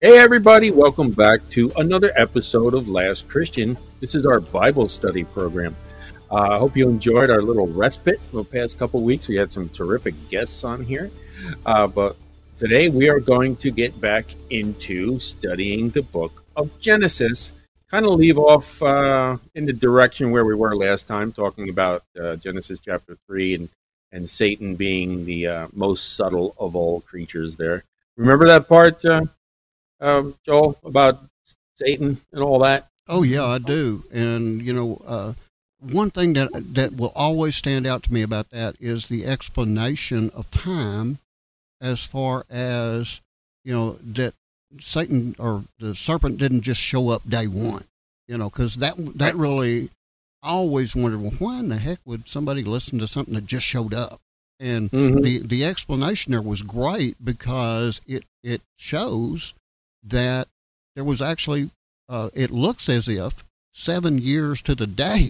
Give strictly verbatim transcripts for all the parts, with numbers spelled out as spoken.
Hey, everybody, welcome back to another episode of Last Christian. This is our Bible study program. Uh, I hope you enjoyed our little respite for the past couple of weeks. We had some terrific guests on here. Uh, but today we are going to get back into studying the book of Genesis. Kind of leave off uh, in the direction where we were last time, talking about uh, Genesis chapter three and, and Satan being the uh, most subtle of all creatures there. Remember that part? Uh, Um, Joel, about Satan and all that? Oh, yeah, I do. And, you know, uh, one thing that that will always stand out to me about that is the explanation of time as far as, you know, that Satan or the serpent didn't just show up day one, you know, because that, that really, I always wondered, well, why in the heck would somebody listen to something that just showed up? And mm-hmm. the, the explanation there was great because it, it shows that there was actually, uh, it looks as if, seven years to the day.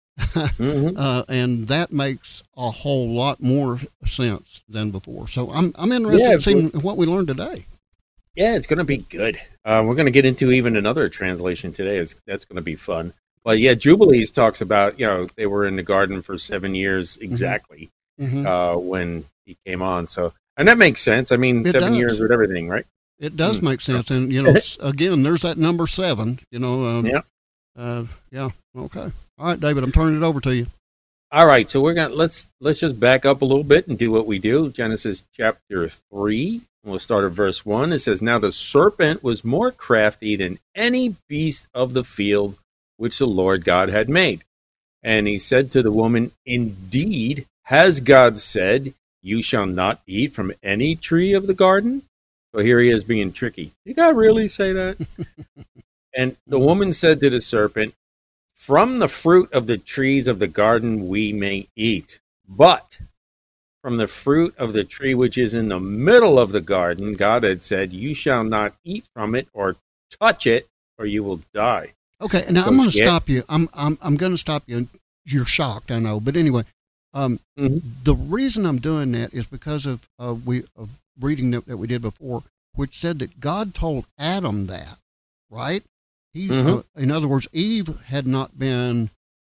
mm-hmm. uh, and that makes a whole lot more sense than before. So I'm I'm interested yeah, in seeing what we learned today. Yeah, it's going to be good. Uh, we're going to get into even another translation today. It's, that's going to be fun. But yeah, Jubilees talks about, you know, they were in the garden for seven years exactly mm-hmm. uh, when he came on. So, and that makes sense. I mean, it seven does. years with everything, right? It does make sense, and you know, again, there's that number seven. You know, um, yeah, uh, yeah. Okay, all right, David, I'm turning it over to you. All right, so we're gonna let's let's just back up a little bit and do what we do. Genesis chapter three. We'll start at verse one. It says, "Now the serpent was more crafty than any beast of the field which the Lord God had made, and he said to the woman, Indeed, has God said, you shall not eat from any tree of the garden?" So here he is being tricky. Did God really say that? And the woman said to the serpent, From the fruit of the trees of the garden we may eat, but from the fruit of the tree which is in the middle of the garden, God had said, You shall not eat from it or touch it, or you will die. Okay, now so I'm going to stop you. I'm I'm I'm going to stop you. You're shocked, I know, but anyway, um, mm-hmm. the reason I'm doing that is because of uh, we of reading that, that we did before, which said that God told Adam that, right? He, mm-hmm. uh, in other words, Eve had not been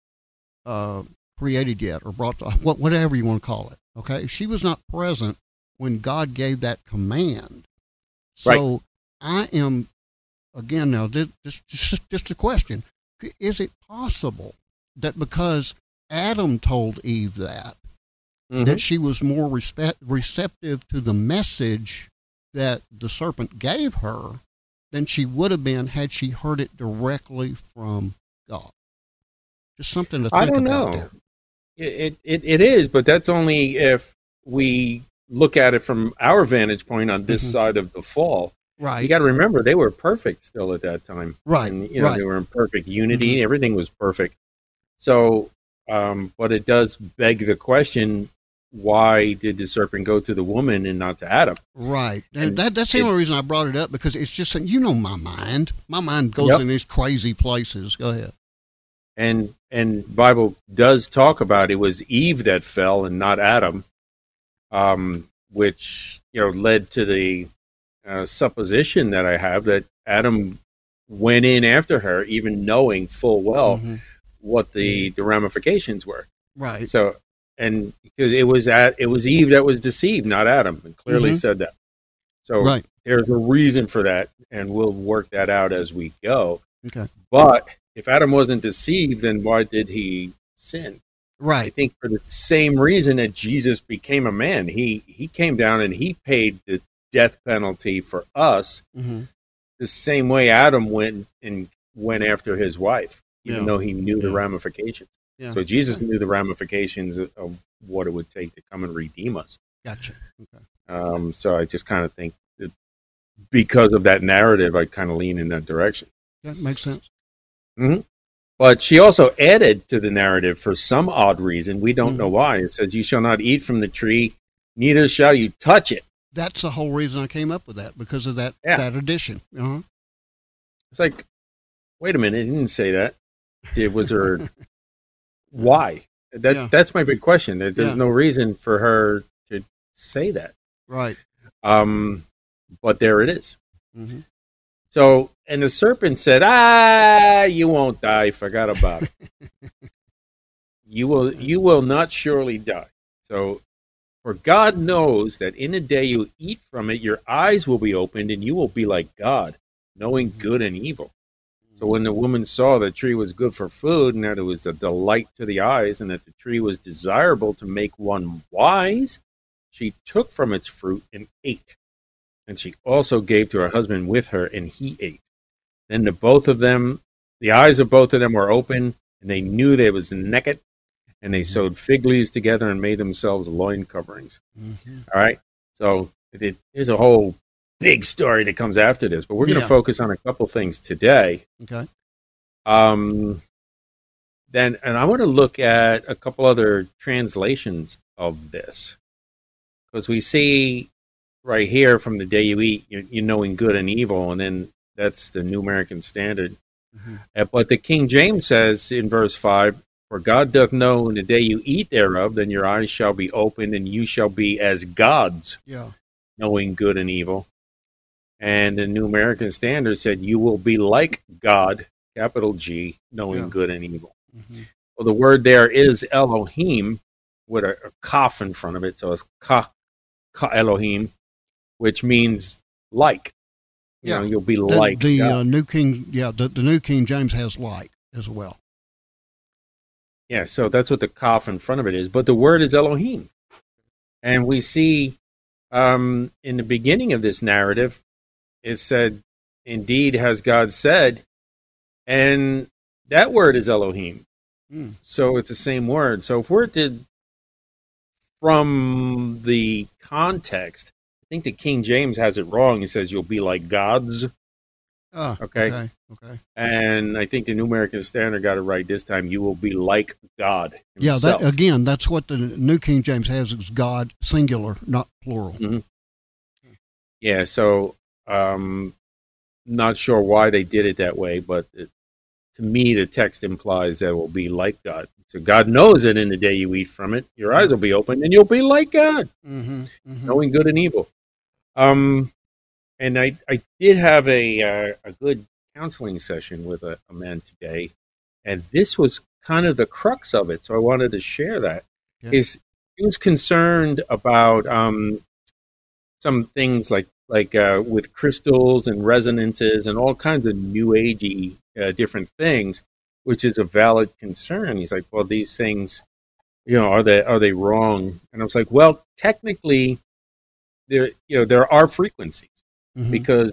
uh, created yet or brought to, whatever you want to call it. Okay, she was not present when God gave that command. So right. I am again now. This, this just just a question: is it possible that because Adam told Eve that, mm-hmm. that she was more respect, receptive to the message that the serpent gave her than she would have been had she heard it directly from God? Just something to think I don't about know. There. It, it it is, but that's only if we look at it from our vantage point on this mm-hmm. side of the fall. Right. You got to remember they were perfect still at that time. Right. And, you know, right. they were in perfect unity. Mm-hmm. Everything was perfect. So, um, but it does beg the question: why did the serpent go to the woman and not to Adam? Right. And that, that's the it, only reason I brought it up, because it's just, you know, my mind. My mind goes yep. in these crazy places. Go ahead. And and Bible does talk about it was Eve that fell and not Adam, um, which, you know, led to the uh, supposition that I have that Adam went in after her, even knowing full well mm-hmm. what the, the ramifications were. Right. So, and because it was at it was Eve that was deceived, not Adam, and clearly mm-hmm. said that. So right. there's a reason for that, and we'll work that out as we go. Okay. But if Adam wasn't deceived, then why did he sin? Right. I think for the same reason that Jesus became a man. He he came down and he paid the death penalty for us, mm-hmm. the same way Adam went and went after his wife, even yeah. though he knew yeah. the ramifications. Yeah. So Jesus knew the ramifications of, of what it would take to come and redeem us. Gotcha. Okay. Um, so I just kind of think that because of that narrative, I kind of lean in that direction. That makes sense. Mm-hmm. But she also added to the narrative for some odd reason. We don't mm-hmm. know why. It says, you shall not eat from the tree, neither shall you touch it. That's the whole reason I came up with that, because of that, yeah. that addition. Uh-huh. It's like, wait a minute, it didn't say that. It was her... Why? That's yeah. that's my big question. There's yeah. no reason for her to say that. Right. Um, but there it is. Mm-hmm. So, and the serpent said, "Ah, you won't die. Forgot about it. You will, you will not surely die." So, for God knows that in the day you eat from it, your eyes will be opened, and you will be like God, knowing good and evil. So when the woman saw the tree was good for food, and that it was a delight to the eyes, and that the tree was desirable to make one wise, she took from its fruit and ate. And she also gave to her husband with her, and he ate. Then the both of them, the eyes of both of them were open, and they knew they was naked, and they sewed fig leaves together and made themselves loin coverings. Mm-hmm. All right? So it, there's a whole big story that comes after this, but we're going to Yeah. focus on a couple things today. Okay. Um, then, and I want to look at a couple other translations of this, because we see right here from the day you eat, you, you knowing good and evil, and then that's the New American Standard. Mm-hmm. Uh, but the King James says in verse five, "For God doth know in the day you eat thereof, then your eyes shall be opened, and you shall be as gods, Yeah. knowing good and evil." And the New American Standard said, "You will be like God," capital G, knowing Yeah. good and evil. Mm-hmm. Well, the word there is Elohim with a, a kaf in front of it, so it's ka, ka Elohim, which means like. You Yeah. know, you'll be The, like the God. uh, New King, yeah, the, the New King James has like as well. Yeah, so that's what the kaf in front of it is. But the word is Elohim. And we see um, in the beginning of this narrative, it said, "Indeed has God said," and that word is Elohim. Mm. So it's the same word. So if we're to, from the context, I think the King James has it wrong. He says, "You'll be like gods." Ah, Okay. okay. Okay. And I think the New American Standard got it right this time. "You will be like God Yeah, himself." that again, that's what the New King James has is God singular, not plural. Mm-hmm. Yeah, so um, not sure why they did it that way, but it, to me, the text implies that it will be like God. So God knows that in the day you eat from it, your eyes will be open, and you'll be like God, Mm-hmm. Mm-hmm. knowing good and evil. Um, and I, I did have a uh, a good counseling session with a, a man today, and this was kind of the crux of it. So I wanted to share that. Yeah. Is he was concerned about um, some things like like uh, with crystals and resonances and all kinds of new agey uh, different things, which is a valid concern. He's like, "Well, these things, you know, are they are they wrong?" And I was like, "Well, technically, there you know there are frequencies." Mm-hmm. Because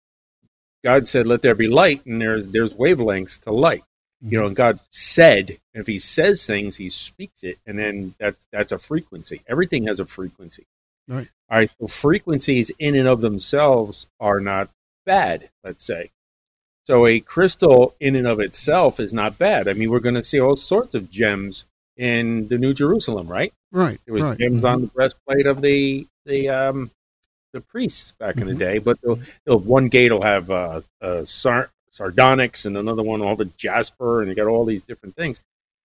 God said, "Let there be light," and there's there's wavelengths to light. Mm-hmm. You know, and God said, if He says things, He speaks it, and then that's that's a frequency. Everything has a frequency. Right. All right. So frequencies in and of themselves are not bad. Let's say. So a crystal in and of itself is not bad. I mean, we're going to see all sorts of gems in the New Jerusalem, right? Right. There was right. gems Mm-hmm. on the breastplate of the the um, the priests back in the day, but they'll, they'll, one gate will have uh, uh, sar- sardonyx, and another one will have a jasper, and you got all these different things.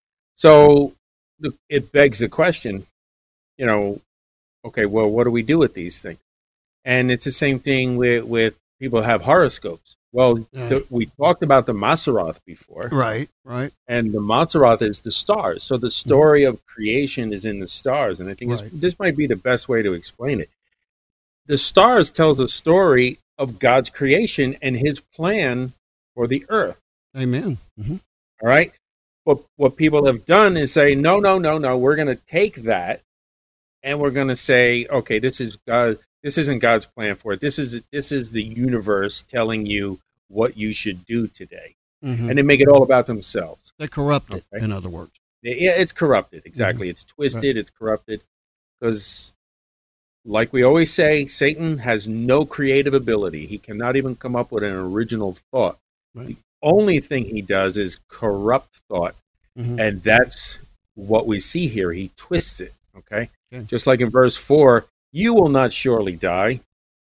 So the, it begs the question, you know, okay, well, what do we do with these things? And it's the same thing with, with people who have horoscopes. Well, Yeah. the, we talked about the Mazzaroth before, Right. Right. and the Mazzaroth is the stars. So the story of creation is in the stars, and I think Right. this, this might be the best way to explain it. The stars tells a story of God's creation and His plan for the earth. Amen. Mm-hmm. All right. But what people have done is say, no, no, no, no. We're going to take that, and we're going to say, okay, this is God. This isn't God's plan for it. This is this is the universe telling you what you should do today, Mm-hmm. and they make it all about themselves. They corrupt it, Okay. in other words. Yeah, it's corrupted. Exactly. Mm-hmm. It's twisted. It's corrupted because, like we always say, Satan has no creative ability. He cannot even come up with an original thought. Right. The only thing he does is corrupt thought, Mm-hmm. and that's what we see here. He twists it, okay? Okay. Just like in verse four, "You will not surely die."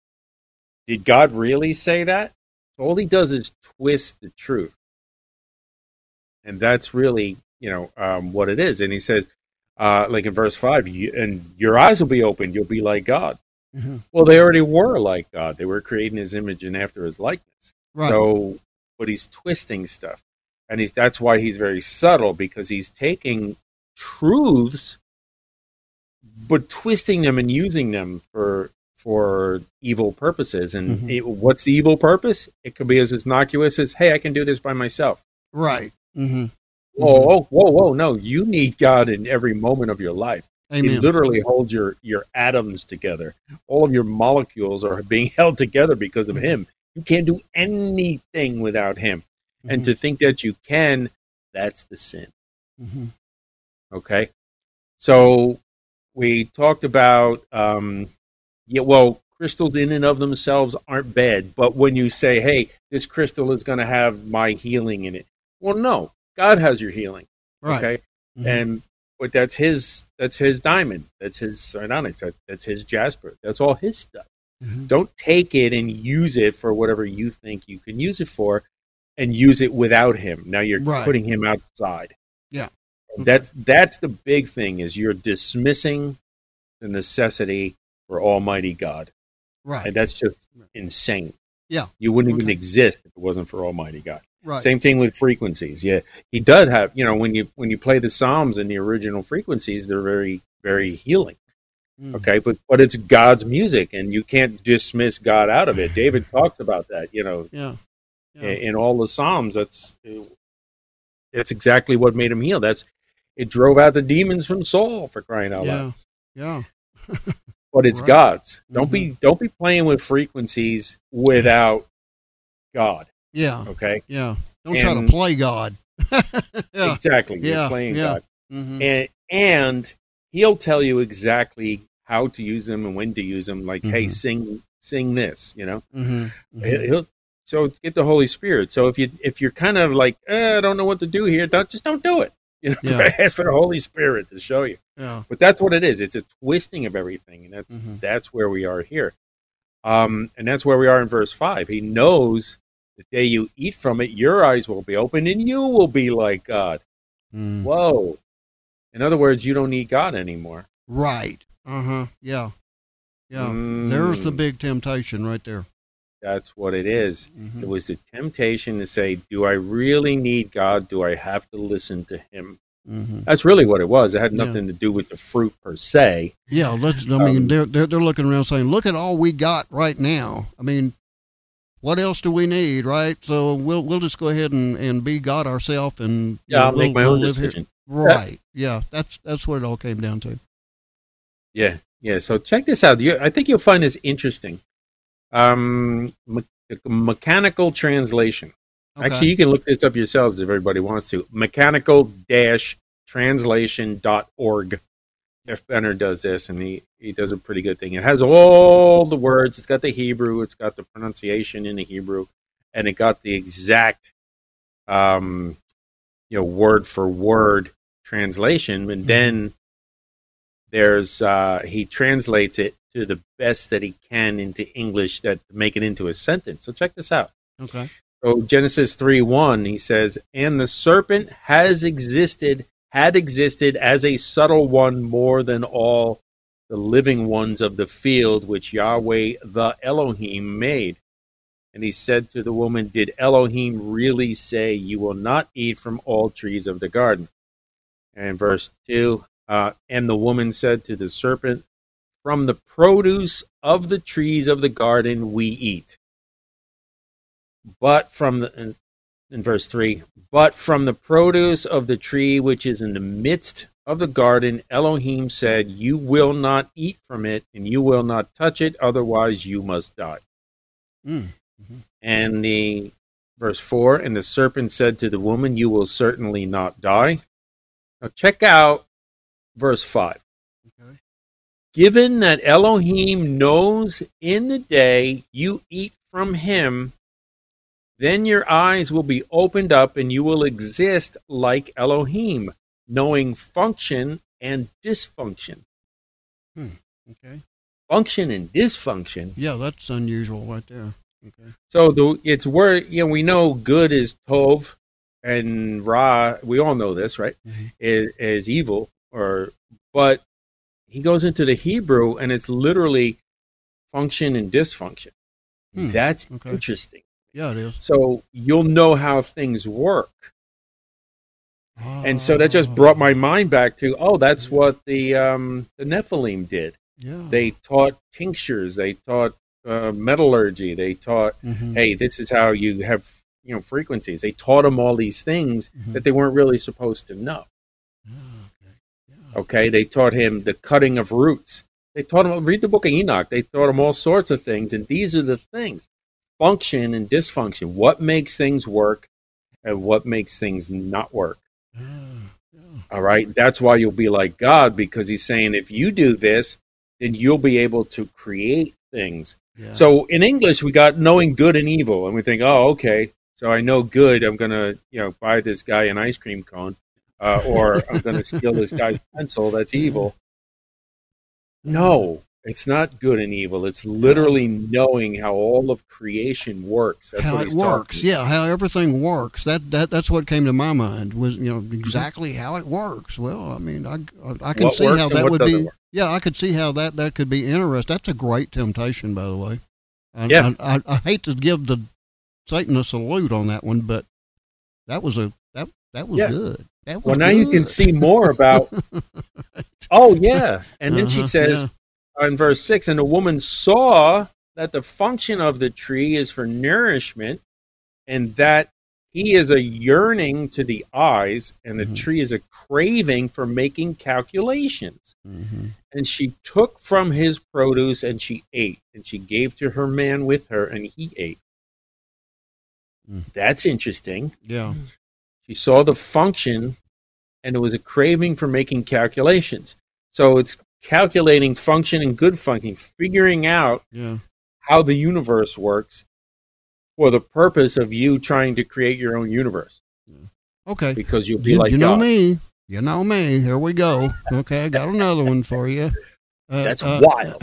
Did God really say that? All he does is twist the truth. And that's really, you know, um, what it is. And he says, uh, like in verse five, you, and your eyes will be opened. You'll be like God. Mm-hmm. Well, they already were like God. They were created in His image and after His likeness. Right. So, but he's twisting stuff, and he's that's why he's very subtle, because he's taking truths, but twisting them and using them for for evil purposes. And Mhm. it, what's the evil purpose? It could be as innocuous as, "Hey, I can do this by myself." Right. Mm-hmm. Whoa, oh, whoa, whoa! No, you need God in every moment of your life. He Amen. literally holds your your atoms together. All of your molecules are being held together because of Him. You can't do anything without Him. And Mm-hmm. to think that you can, that's the sin. Mm-hmm. Okay? So we talked about, um, yeah, well, crystals in and of themselves aren't bad. But when you say, hey, this crystal is going to have my healing in it. Well, no, God has your healing. Right. Okay? Mm-hmm. And but that's his that's his diamond. That's his sardonyx. That, that's his jasper. That's all his stuff. Mm-hmm. Don't take it and use it for whatever you think you can use it for, and use it without him. Now you're Right. putting him outside. Yeah. Okay. That's that's the big thing, is you're dismissing the necessity for Almighty God. Right. And that's just insane. Yeah. You wouldn't even Okay. exist if it wasn't for Almighty God. Right. Same thing with frequencies. Yeah, he does have, you know, when you when you play the Psalms in the original frequencies, they're very, very healing. Mm. Okay, but but it's God's music, and you can't dismiss God out of it. David talks about that, you know, Yeah. Yeah. in, in all the Psalms. That's that's exactly what made him heal. That's it drove out the demons from Saul, for crying out loud. Yeah. Yeah. But it's Right. God's. Don't Mm-hmm. be don't be playing with frequencies without God. Yeah. Okay, Yeah. Don't try to And- play God. Yeah. exactly. Yeah, You're playing yeah. God. Mm-hmm. and and he'll tell you exactly how to use them and when to use them. Like, hey, Mhm. sing sing this, you know. Mm-hmm. He'll he'll- so get the Holy Spirit. So if you if you're kind of like, eh, I don't know what to do here, don't just don't do it. You know, Yeah. ask for the Holy Spirit to show you. Yeah. But that's what it is. It's a twisting of everything, and that's Mhm. that's where we are here. Um, and that's where we are in verse five. He knows the day you eat from it, your eyes will be opened, and you will be like God. Mm. Whoa! In other words, you don't need God anymore. Right. Uh huh. Yeah. Yeah. There's the Mm, big temptation right there. That's what it is. Mm-hmm. It was the temptation to say, do I really need God? Do I have to listen to Him? Mm-hmm. That's really what it was. It had Yeah. nothing to do with the fruit per se. Yeah. Let's. I mean, Um, they're, they're they're looking around saying, "Look at all we got right now." I mean, what else do we need, right? So we'll we'll just go ahead and, and be God ourselves, and Yeah, I'll we'll, make my we'll own live here. decision. Right. Yeah. That's that's what it all came down to. Yeah, yeah. So check this out. You, I think you'll find this interesting. Um, me- mechanical translation. Okay. Actually, you can look this up yourselves if everybody wants to. mechanical dash translation dot org. Jeff Benner does this, and he, he does a pretty good thing. It has all the words. It's got the Hebrew. It's got the pronunciation in the Hebrew, and it got the exact, um, you know, word for word translation. And then there's uh, he translates it to the best that he can into English, that to make it into a sentence. So check this out. Okay. So Genesis three one, he says, and the serpent has existed, had existed as a subtle one more than all the living ones of the field, which Yahweh the Elohim made. And he said to the woman, did Elohim really say, you will not eat from all trees of the garden? And verse two, uh, and the woman said to the serpent, from the produce of the trees of the garden we eat. But from the, in, in verse three, but from the produce of the tree which is in the midst of the garden, Elohim said, you will not eat from it, and you will not touch it, otherwise you must die. Mm. And the verse four, and the serpent said to the woman, you will certainly not die. Now check out verse five. Okay. Given that Elohim knows in the day you eat from him, then your eyes will be opened up and you will exist like Elohim, knowing function and dysfunction. Okay. Function and dysfunction. Yeah, that's unusual right there. Okay. So the it's where, you know, we know good is Tov and Ra. We all know this, right? Mhm. Is, is evil, or but he goes into the Hebrew and it's literally function and dysfunction. Hmm. That's Okay. interesting. Yeah, it is. So you'll know how things work. Oh. And so that just brought my mind back to, oh, that's what the um, the Nephilim did. Yeah. They taught tinctures. They taught uh, metallurgy. They taught, mm-hmm. hey, this is how you have, you know, frequencies. They taught them all these things mm-hmm. that they weren't really supposed to know. Oh, okay. Yeah. Okay. They taught him the cutting of roots. They taught him, read the book of Enoch. They taught him all sorts of things. And these are the things. Function and dysfunction. What makes things work and what makes things not work. Yeah, yeah. All right. That's why you'll be like God, because he's saying if you do this, then you'll be able to create things. Yeah. So in English, we got knowing good and evil. And we think, oh, okay. So I know good. I'm going to, you know, buy this guy an ice cream cone uh, or I'm going to steal this guy's pencil. That's evil. No. It's not good and evil. It's literally knowing how all of creation works. That's how what it works, yeah, how everything works. That that that's what came to my mind was, you know, exactly how it works. Well, I mean, I I can what see how that would be. Work. Yeah, I could see how that, that could be interesting. That's a great temptation, by the way. I, yeah, I, I, I hate to give the Satan a salute on that one, but that was a that that was yeah. good. That was well, now good. you can see more about. Right. Oh yeah, and then uh-huh, she says. Yeah. In verse six, and the woman saw that the function of the tree is for nourishment, and that he is a yearning to the eyes, and the mm-hmm. tree is a craving for making calculations. Mm-hmm. And she took from his produce, and she ate, and she gave to her man with her, and he ate. Mm. That's interesting. Yeah. She saw the function, and it was a craving for making calculations. So it's calculating function and good function, figuring out yeah. how the universe works for the purpose of you trying to create your own universe. Yeah. Okay. Because you'll be you, like You know God. me. You know me. Here we go. Okay, I got another one for you. Uh, That's uh, wild.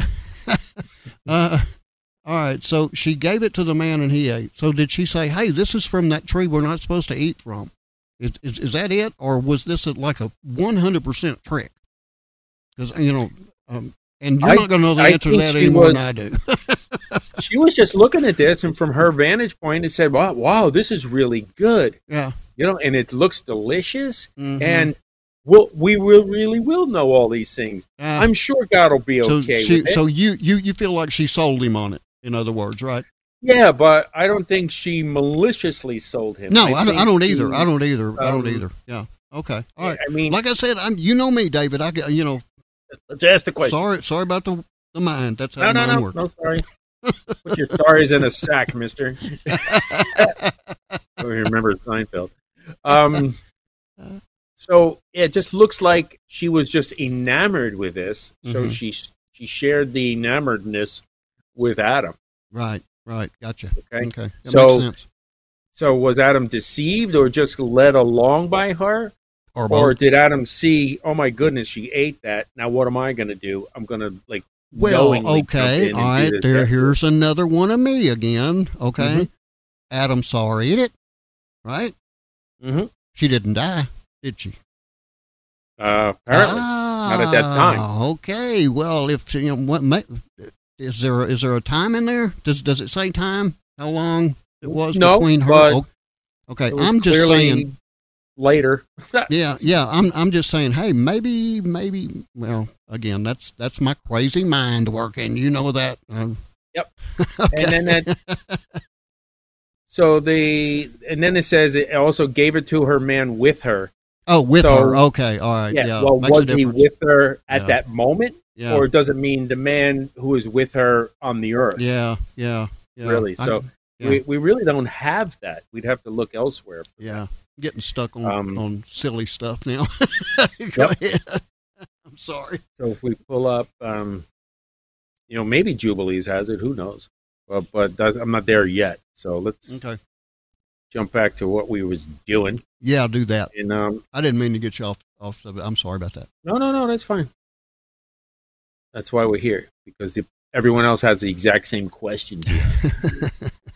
uh, all right, so she gave it to the man and he ate. So did she say, hey, this is from that tree we're not supposed to eat from? Is, is, is that it? Or was this a, like a one hundred percent trick? Because, you know, um, and you're I, not going to know the I answer to that any more than I do. She was just looking at this, and from her vantage point, it said, wow, wow, this is really good. Yeah. You know, and it looks delicious, mm-hmm. and we'll, we will really will know all these things. Uh, I'm sure God will be so okay she, with it. So you, you, you feel like she sold him on it, in other words, right? Yeah, but I don't think she maliciously sold him. No, I, I, don't, I don't either. She, I don't either. Um, I don't either. Yeah. Okay. All right. I mean, like I said, I'm, you know me, David. I get, you know. Let's ask the question. Sorry, sorry about the the mind. That's how no, the no, mind no, works. No, sorry. Put your sorries in a sack, mister. I remember Seinfeld. Um, so it just looks like she was just enamored with this. So mm-hmm. she she shared the enamoredness with Adam. Right, right. Gotcha. Okay. Okay. That so, makes sense. So was Adam deceived or just led along by her? Or, or did Adam see, oh my goodness, she ate that. Now what am I going to do? I'm going to like Well, okay. All right. There here's another one of me again. Okay. Mm-hmm. Adam saw her eat it. Right? Mm-hmm. She didn't die, did she? Uh, apparently. Ah, not at that time. Okay. Well, if you know what may, is there is there a time in there? Does does it say time? How long it was no, between her? But oh, okay. I'm just saying later. yeah, yeah. I'm I'm just saying, hey, maybe maybe well, again, that's that's my crazy mind working. You know that. Um, yep. Okay. And then that So the and then it says it also gave it to her man with her. Oh, with so, her. Okay. All right. Yeah. yeah. Well, Makes was he with her at yeah. that moment? Yeah. Or does it mean the man who was with her on the earth? Yeah. Yeah. Yeah. Really. So I, yeah. we, we really don't have that. We'd have to look elsewhere. For yeah. That. I'm getting stuck on, um, on silly stuff now. Go yep. ahead. I'm sorry. So if we pull up, um, you know, maybe Jubilees has it. Who knows? Well, but that's, I'm not there yet. So let's okay. jump back to what we was doing. Yeah, do that. And um, I didn't mean to get you off off of it. I'm sorry about that. No, no, no, that's fine. That's why we're here, because the, everyone else has the exact same questions here.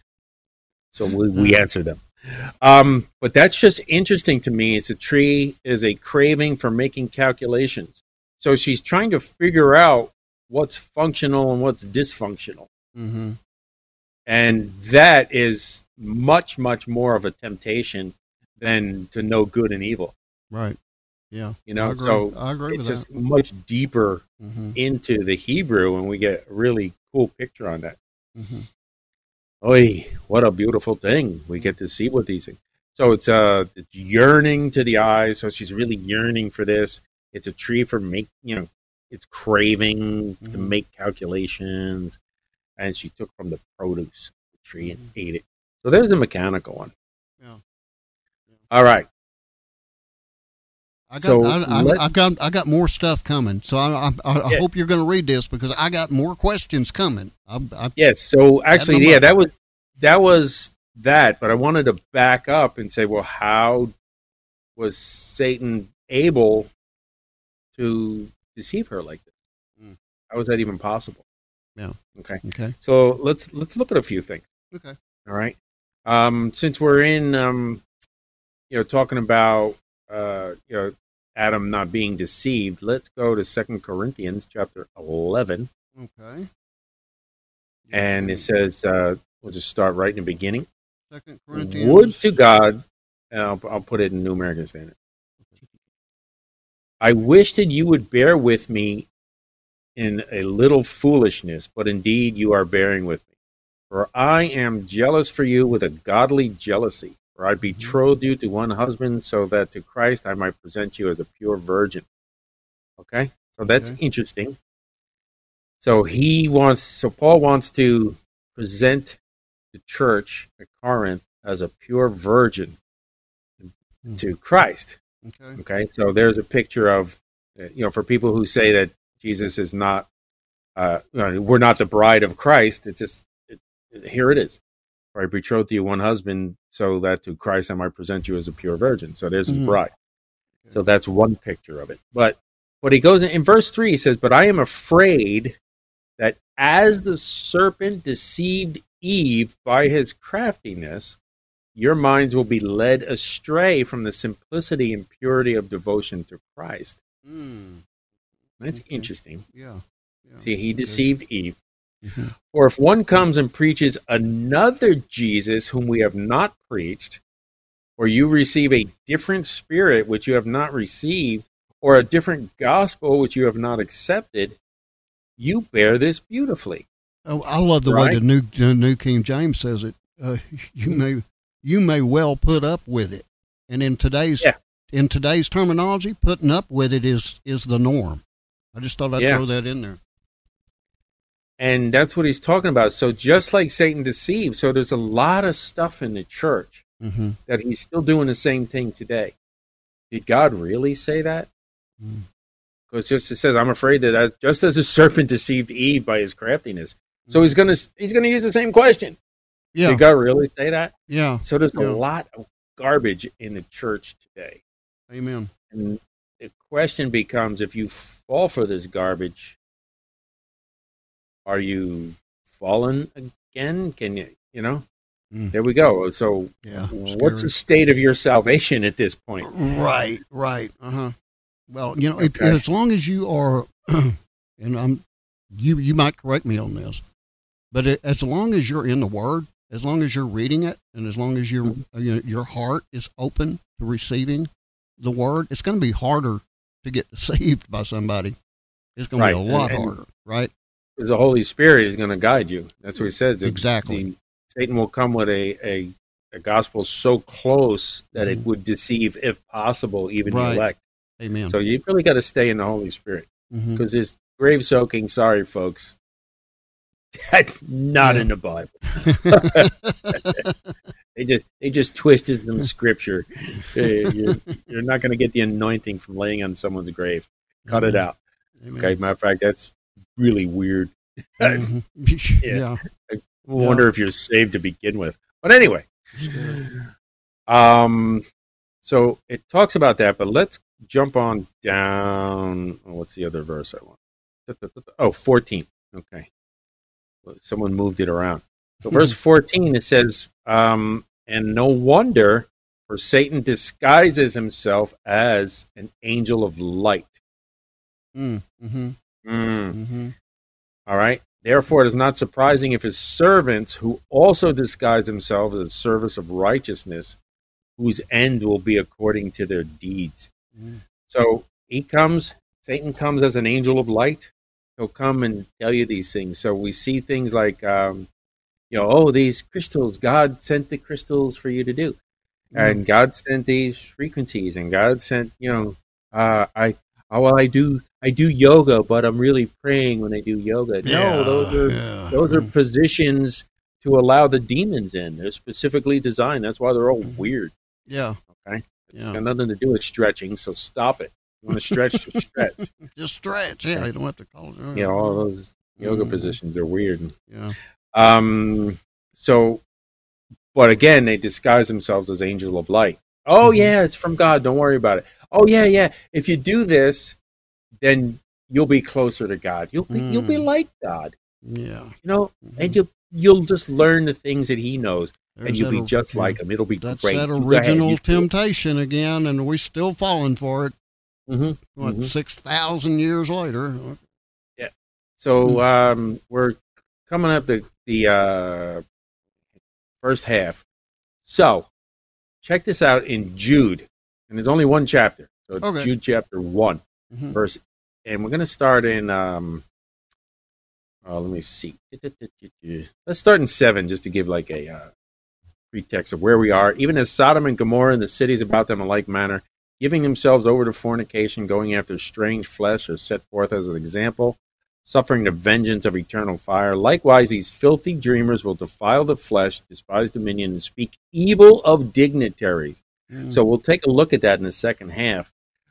So we, we answer them. Um, but that's just interesting to me. It's a tree is a craving for making calculations. So she's trying to figure out what's functional and what's dysfunctional. Mm-hmm. And that is much, much more of a temptation than to know good and evil. Right. Yeah. You know, I agree. so I agree it's with just that. much deeper Mm-hmm. into the Hebrew, and we get a really cool picture on that. Mm-hmm. Oy, what a beautiful thing we get to see with these things. So it's uh it's yearning to the eyes. So she's really yearning for this. It's a tree for make you know, it's craving Mm-hmm. to make calculations, and she took from the produce of the tree and Mm-hmm. ate it. So there's the mechanical one. Yeah. Yeah. All right. I got, So I, I, let- I've got, I got more stuff coming. So I, I, I Yeah. hope you're going to read this because I got more questions coming. I, I, Yes. So actually, them yeah, up. that was that was that. But I wanted to back up and say, well, how was Satan able to deceive her like this? Mm. How was that even possible? Yeah. Okay. Okay. So let's let's look at a few things. Okay. All right. Um, since we're in, um, you know, talking about uh, you know, Adam not being deceived, let's go to Second Corinthians chapter eleven, Okay. and it says, uh, we'll just start right in the beginning. Second Corinthians. Would to God, and I'll, I'll put it in New American Standard. I wish that you would bear with me in a little foolishness, but indeed you are bearing with me. For I am jealous for you with a godly jealousy. For I betrothed you to one husband, so that to Christ I might present you as a pure virgin. Okay? So that's Okay. interesting. So he wants, so Paul wants to present the church at Corinth as a pure virgin to Christ. Okay. Okay, so there's a picture of, uh, you know, for people who say that Jesus is not, uh, you know, we're not the bride of Christ. It's just, it, it, here it is. For I betrothed you one husband, so that to Christ I might present you as a pure virgin. So there's his Mhm. bride. So that's one picture of it. But but he goes in, in verse three. He says, "But I am afraid that as the serpent deceived Eve by his craftiness, your minds will be led astray from the simplicity and purity of devotion to Christ." Mm. That's Okay. interesting. Yeah. Yeah. See, he Okay. deceived Eve. Mhm. Or if one comes and preaches another Jesus whom we have not preached, or you receive a different spirit which you have not received, or a different gospel which you have not accepted, you bear this beautifully. Oh, I love the Right? way the new the New King James says it. Uh, you may you may well put up with it, and in today's Yeah. in today's terminology, putting up with it is is the norm. I just thought I'd Yeah. throw that in there. And that's what he's talking about. So just like Satan deceived, so there's a lot of stuff in the church Mm-hmm. that he's still doing the same thing today. Did God really say that? Mm. Because just it says, "I'm afraid that as, just as the serpent deceived Eve by his craftiness," so he's gonna he's gonna use the same question. Yeah. Did God really say that? Yeah. So there's Yeah. a lot of garbage in the church today, Amen. and the question becomes: if you fall for this garbage, are you fallen again? Can you, you know? Mm. There we go. So, Yeah. what's the Scary. state of your salvation at this point? Right. Right. Uh huh. Well, you know, if, Okay. as long as you are, and I'm, you you might correct me on this, but it, as long as you're in the Word, as long as you're reading it, and as long as your Mm-hmm. you know, your heart is open to receiving the Word, it's going to be harder to get deceived by somebody. It's going Right. to be a lot And- and- harder, right? Because the Holy Spirit is going to guide you. That's what he says. The- Exactly. the- Satan will come with a, a, a gospel so close that it Mhm. would deceive, if possible, even Right. the elect. Amen. So you really got to stay in the Holy Spirit. Mhm. Because this grave soaking, sorry, folks, that's not Yeah. in the Bible. They just they just twisted some scripture. Uh, You're, you're not going to get the anointing from laying on someone's grave. Cut it Amen. out. Amen. Okay. Matter of fact, that's really weird. Mhm. Yeah. Yeah. I wonder if you're saved to begin with. But anyway, um, so it talks about that. But let's jump on down. Oh, what's the other verse I want? Oh, fourteen. Okay. Someone moved it around. So verse fourteen, it says, um, and no wonder, for Satan disguises himself as an angel of light. Mm, mm-hmm. Mm. Mm-hmm. All right. Therefore, it is not surprising if his servants, who also disguise themselves as service of righteousness, whose end will be according to their deeds. Mm. So he comes, Satan comes as an angel of light. He'll come and tell you these things. So we see things like, um, you know, oh, these crystals, God sent the crystals for you to do. Mm. And God sent these frequencies, and God sent, you know, uh, I, oh, well, I do, I do yoga, but I'm really praying when I do yoga. Yeah, no, those are, yeah. those are positions to allow the demons in. They're specifically designed. That's why they're all weird. Yeah. Okay. It's yeah. got nothing to do with stretching, so stop it. You want to stretch, just stretch. Just stretch. Yeah, you don't have to call it. Yeah, all those yoga mm. positions are weird. Yeah. Um. So, but again, they disguise themselves as angel of light. Oh, mm-hmm. yeah, it's from God. Don't worry about it. Oh, yeah, yeah. If you do this, then you'll be closer to God. You'll be, mm. you'll be like God. Yeah. You know, mm-hmm. and you'll, you'll just learn the things that he knows. There's and you'll be just yeah. like him. It'll be That's great. That's that original temptation again, and we're still falling for it. Mm-hmm. What, mm-hmm. six thousand years later? Yeah. So mm-hmm. um, we're coming up the the uh, first half. So check this out in Jude, and there's only one chapter, so it's okay. Jude chapter one, mm-hmm. verse, and we're going to start in. Um, oh, let me see. Let's start in seven, just to give like a. Uh, pretext of where we are, even as Sodom and Gomorrah and the cities about them in like manner, giving themselves over to fornication, going after strange flesh, are set forth as an example, suffering the vengeance of eternal fire. Likewise, these filthy dreamers will defile the flesh, despise dominion, and speak evil of dignitaries. Mm. So we'll take a look at that in the second half.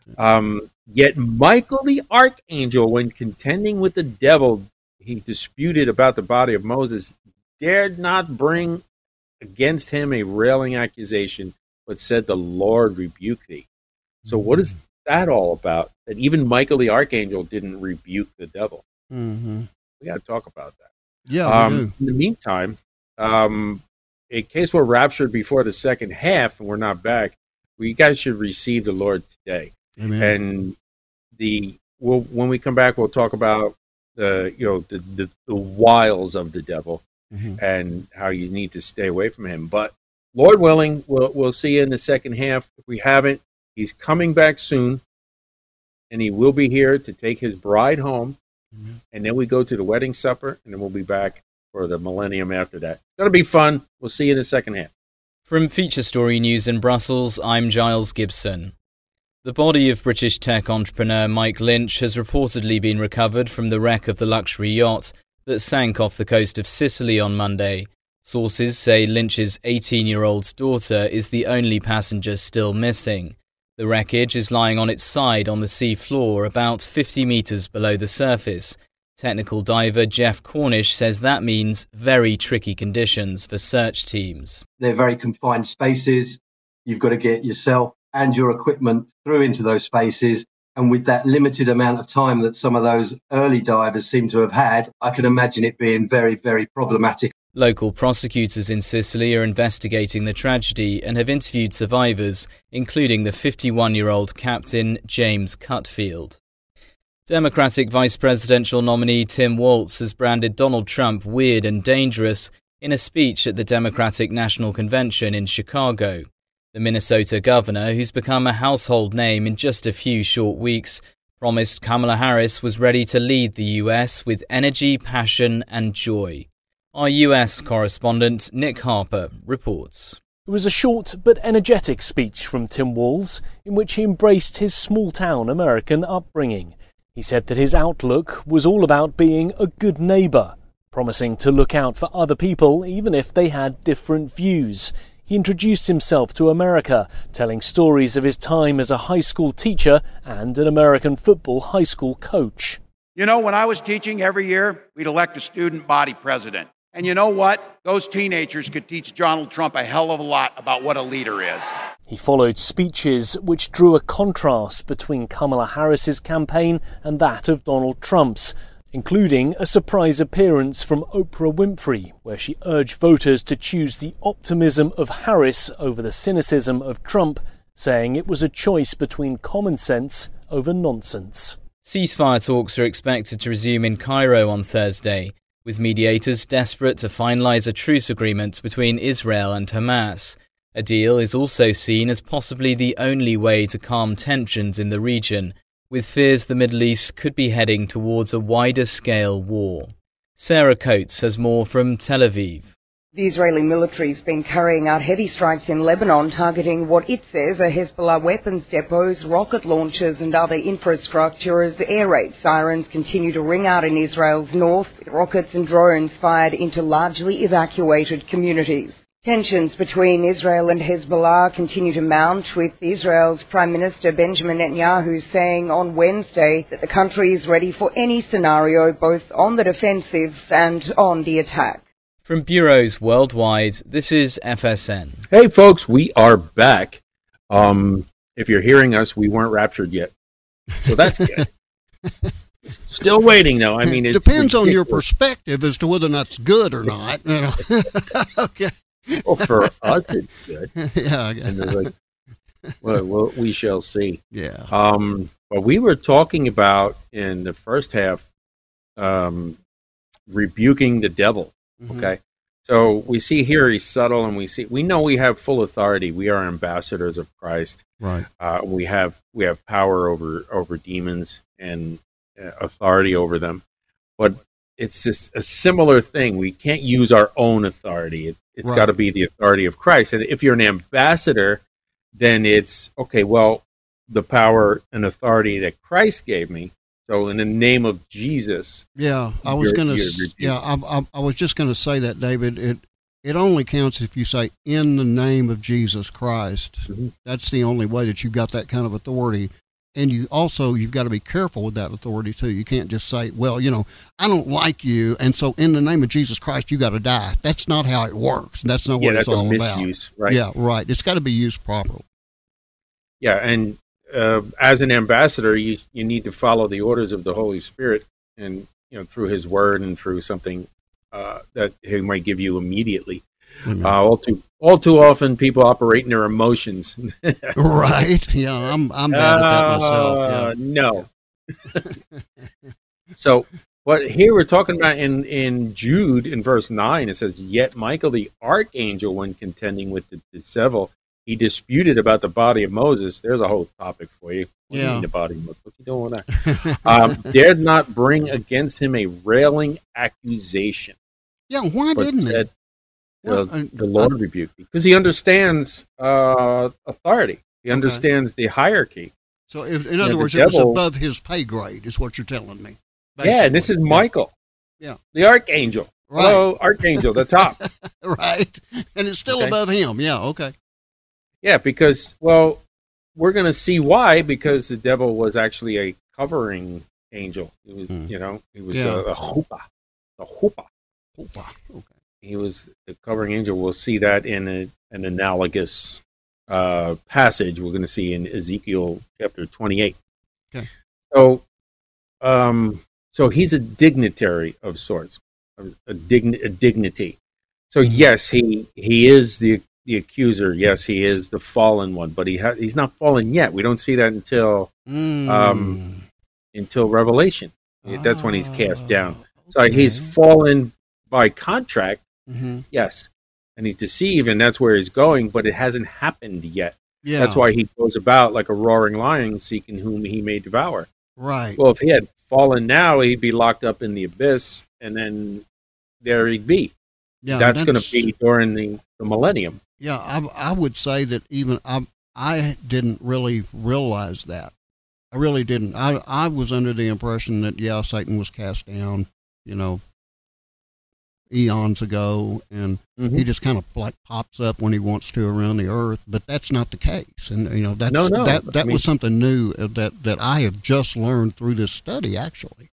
Um, Yet Michael the archangel, when contending with the devil, he disputed about the body of Moses, dared not bring against him a railing accusation, but said, the Lord rebuke thee. So what is that all about? That even Michael the archangel didn't rebuke the devil. Mm-hmm. We got to talk about that. Yeah. Um, we do. In the meantime, um, in case we're raptured before the second half and we're not back, we guys should receive the Lord today. Amen. And the we'll, when we come back, we'll talk about the you know the the, the wiles of the devil. Mm-hmm. And how you need to stay away from him. But Lord willing, we'll we'll see you in the second half. If we haven't, he's coming back soon, and he will be here to take his bride home. Mm-hmm. And then we go to the wedding supper, and then we'll be back for the millennium after that. It's going to be fun. We'll see you in the second half. From Feature Story News in Brussels, I'm Giles Gibson. The body of British tech entrepreneur Mike Lynch has reportedly been recovered from the wreck of the luxury yacht that sank off the coast of Sicily on Monday. Sources say Lynch's eighteen-year-old daughter is the only passenger still missing. The wreckage is lying on its side on the sea floor about fifty metres below the surface. Technical diver Jeff Cornish says that means very tricky conditions for search teams. They're very confined spaces. You've got to get yourself and your equipment through into those spaces. And with that limited amount of time that some of those early divers seem to have had, I can imagine it being very, very problematic. Local prosecutors in Sicily are investigating the tragedy and have interviewed survivors, including the fifty-one-year-old captain James Cutfield. Democratic vice presidential nominee Tim Walz has branded Donald Trump weird and dangerous in a speech at the Democratic National Convention in Chicago. The Minnesota governor, who's become a household name in just a few short weeks, promised Kamala Harris was ready to lead the U S with energy, passion and joy. Our U S correspondent Nick Harper reports. It was a short but energetic speech from Tim Walz, in which he embraced his small-town American upbringing. He said that his outlook was all about being a good neighbour, promising to look out for other people even if they had different views. He introduced himself to America, telling stories of his time as a high school teacher and an American football high school coach. You know, when I was teaching every year, we'd elect a student body president. And you know what? Those teenagers could teach Donald Trump a hell of a lot about what a leader is. He followed speeches which drew a contrast between Kamala Harris's campaign and that of Donald Trump's, including a surprise appearance from Oprah Winfrey, where she urged voters to choose the optimism of Harris over the cynicism of Trump, saying it was a choice between common sense over nonsense. Ceasefire talks are expected to resume in Cairo on Thursday. with mediators desperate to finalize a truce agreement between Israel and Hamas. A deal is also seen as possibly the only way to calm tensions in the region, with fears the Middle East could be heading towards a wider-scale war. Sarah Coates has more from Tel Aviv. The Israeli military has been carrying out heavy strikes in Lebanon, targeting what it says are Hezbollah weapons depots, rocket launchers and other infrastructure as air raid sirens continue to ring out in Israel's north, with rockets and drones fired into largely evacuated communities. Tensions between Israel and Hezbollah continue to mount, with Israel's Prime Minister Benjamin Netanyahu saying on Wednesday that the country is ready for any scenario, both on the defensive and on the attack. From bureaus worldwide, this is F S N. Hey, folks, we are back. Um, if you're hearing us, we weren't raptured yet. So that's good. Still waiting, though. I mean, it depends on your perspective as to whether or not it's good or not. You know? Okay. Well, for us, it's good. Yeah. And they're like, well, well, we shall see. Yeah. Um, but we were talking about in the first half, um, rebuking the devil. Mm-hmm. Okay. So we see here he's subtle, and we see we know we have full authority. We are ambassadors of Christ. Right. Uh, we have we have power over over demons and uh, authority over them. But it's just a similar thing. We can't use our own authority. It, it's Right. got to be the authority of Christ. And if you're an ambassador, then it's okay. Well, the power and authority that Christ gave me. So in the name of Jesus. Yeah, I was you're- going you're to. rebuked. Yeah, I, I, I was just going to say that, David. It it only counts if you say in the name of Jesus Christ. Mhm. That's the only way that you've got that kind of authority. And you also you've got to be careful with that authority too. You can't just say, "Well, you know, I don't like you, and so in the name of Jesus Christ, you got to die." That's not how it works. That's not Yeah, what that's it's a all about. misuse, right? Yeah, right. It's got to be used properly. Yeah, and uh, as an ambassador, you you need to follow the orders of the Holy Spirit, and you know through His Word and through something uh, that He might give you immediately. Amen. Uh, all too all too often, people operate in their emotions. Right? Yeah, I'm I'm bad at that myself. Uh, Yeah. No. So, what here we're talking about in in Jude in verse nine, it says, "Yet Michael the archangel, when contending with the, the devil, he disputed about the body of Moses." There's a whole topic for you. What do you Yeah. mean the body of Moses? What's he doing with that? um, dared not bring against him a railing accusation, Yeah, why but didn't said, it? Well, uh, uh, the Lord rebuked me, because he understands uh, authority. He Okay. understands the hierarchy. So, if, in Yeah, other the words, it was devil- above his pay grade, is what you're telling me. Yeah, and this is basically. Michael. Yeah. The archangel. Right. Hello, archangel, the top. Right, and it's still Okay. above him. Yeah, okay. Yeah, because, well, we're going to see why, because the devil was actually a covering angel. He was, Hmm. you know, he was Yeah. a, a chuppah. A chuppah. Opa. Okay. He was the covering angel. We'll see that in a, an analogous uh, passage we're going to see in Ezekiel chapter twenty-eight. Okay. So, um, so he's a dignitary of sorts, a, a, digni- a dignity. So Mhm. yes, he he is the the accuser. Yes, he is the fallen one, but he ha- he's not fallen yet. We don't see that until Mm. Um, until Revelation. That's when he's cast down. So okay. he's fallen by contract. Mhm. Yes. And he's deceived, and that's where he's going, but it hasn't happened yet. Yeah, That's why he goes about like a roaring lion, seeking whom he may devour. right. Well, if he had fallen now, he'd be locked up in the abyss, and then there he'd be. Yeah, that's going to be during the, the millennium. Yeah, I, I would say that even I, I didn't really realize that. I really didn't. I, I was under the impression that, yeah, Satan was cast down, you know, eons ago, and Mhm. he just kind of like pops up when he wants to around the earth. But that's not the case, and you know that's No, no, that I that mean- was something new that that I have just learned through this study, actually.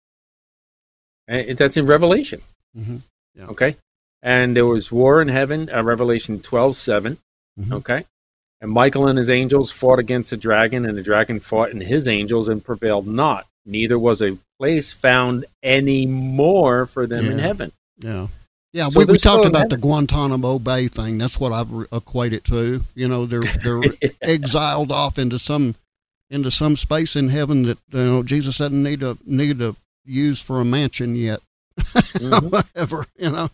And that's in Revelation. Mm-hmm. Yeah. Okay. And there was war in heaven, uh, Revelation twelve seven. Mhm. Okay. And Michael and his angels fought against the dragon, and the dragon fought and his angels and prevailed not. Neither was a place found any more for them in Yeah. heaven. Yeah. Yeah, So we, we they're still talked in about the heaven. Guantanamo Bay thing. That's what I re- equate it to. You know, they're they're exiled off into some into some space in heaven that you know Jesus doesn't need to need to use for a mansion yet. mm-hmm. whatever, you know.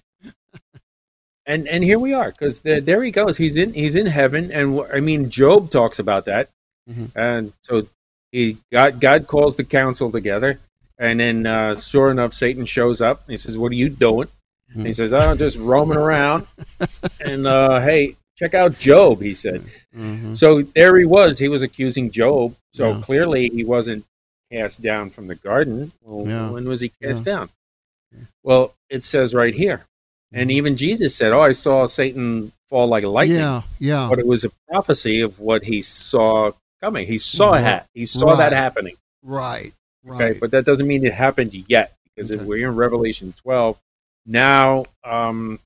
And and here we are, because the, there he goes. He's in he's in heaven, and I mean, Job talks about that. Mm-hmm. And so he God God calls the council together, and then uh, sure enough, Satan shows up. And he says, "What are you doing?" Mm-hmm. And he says, "Oh, just roaming around." And uh, hey, check out Job, he said. Mm-hmm. So there he was. He was accusing Job. So yeah. clearly he wasn't cast down from the garden. Well, yeah. when was he cast yeah. down? Well, it says right here. And even Jesus said, "Oh, I saw Satan fall like lightning." Yeah, yeah. But it was a prophecy of what he saw coming. He saw right. that. He saw right. that happening. Right, right. Okay, but that doesn't mean it happened yet, because okay. we're in Revelation twelve. Now, um,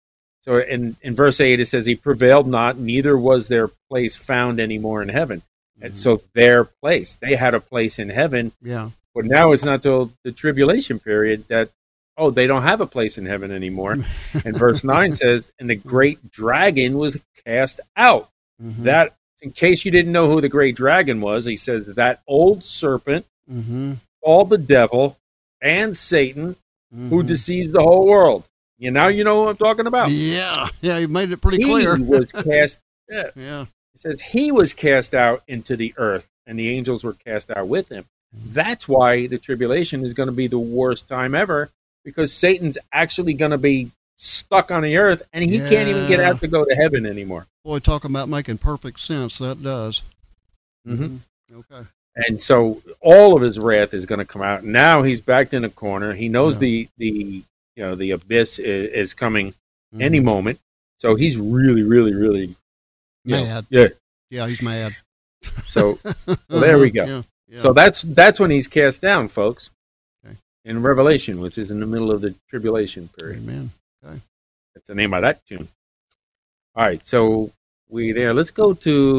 so in, in verse eight, it says, "He prevailed not, neither was their place found anymore in heaven." Mm-hmm. And so their place, they had a place in heaven. Yeah. But now it's not till the tribulation period that, oh, they don't have a place in heaven anymore. And verse nine says, "And the great dragon was cast out." Mm-hmm. That, in case you didn't know who the great dragon was, he says that old serpent, mm-hmm. called the devil and Satan, mm-hmm. who deceives the whole world. You know, you know what I'm talking about. Yeah, yeah, you made it pretty he clear. He was cast. Yeah. yeah, it says he was cast out into the earth, and the angels were cast out with him. Mm-hmm. That's why the tribulation is going to be the worst time ever. Because Satan's actually going to be stuck on the earth, and he yeah. can't even get out to go to heaven anymore. Boy, talking about making perfect sense, that does. Mm-hmm. Okay. And so all of his wrath is going to come out. Now he's backed in a corner. He knows yeah. the the you know the abyss is, is coming mm-hmm. any moment. So he's really, really, really mad. Know, yeah, yeah, he's mad. So, so there we go. Yeah. Yeah. So that's that's when he's cast down, folks. In Revelation, which is in the middle of the tribulation period. Amen. Okay. That's the name of that tune. All right, so we there. Let's go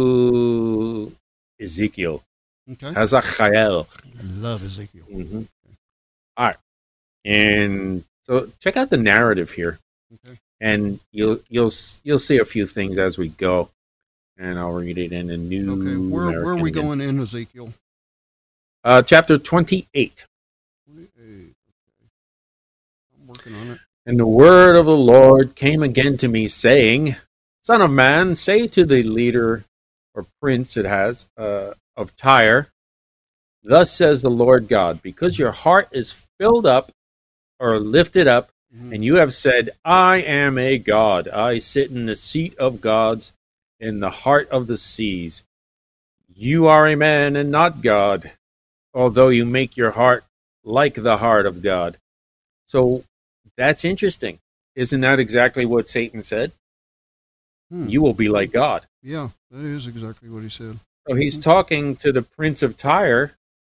to Ezekiel. Okay. Hazachael. I love Ezekiel. Mm-hmm. All right, and so check out the narrative here, okay. and you'll you'll you'll see a few things as we go, and I'll read it in a new. Okay, where American where are we again. going in Ezekiel? Uh, chapter twenty-eight. I'm working on it. And the word of the Lord came again to me, saying, "Son of man, say to the leader, or prince it has, uh, of Tyre, thus says the Lord God, because your heart is filled up, or lifted up, mm-hmm. and you have said, I am a God. I sit in the seat of gods, in the heart of the seas. You are a man and not God, although you make your heart like the heart of God." So that's interesting. Isn't that exactly what Satan said? Hmm. You will be like God. Yeah, that is exactly what he said. So he's talking to the Prince of Tyre,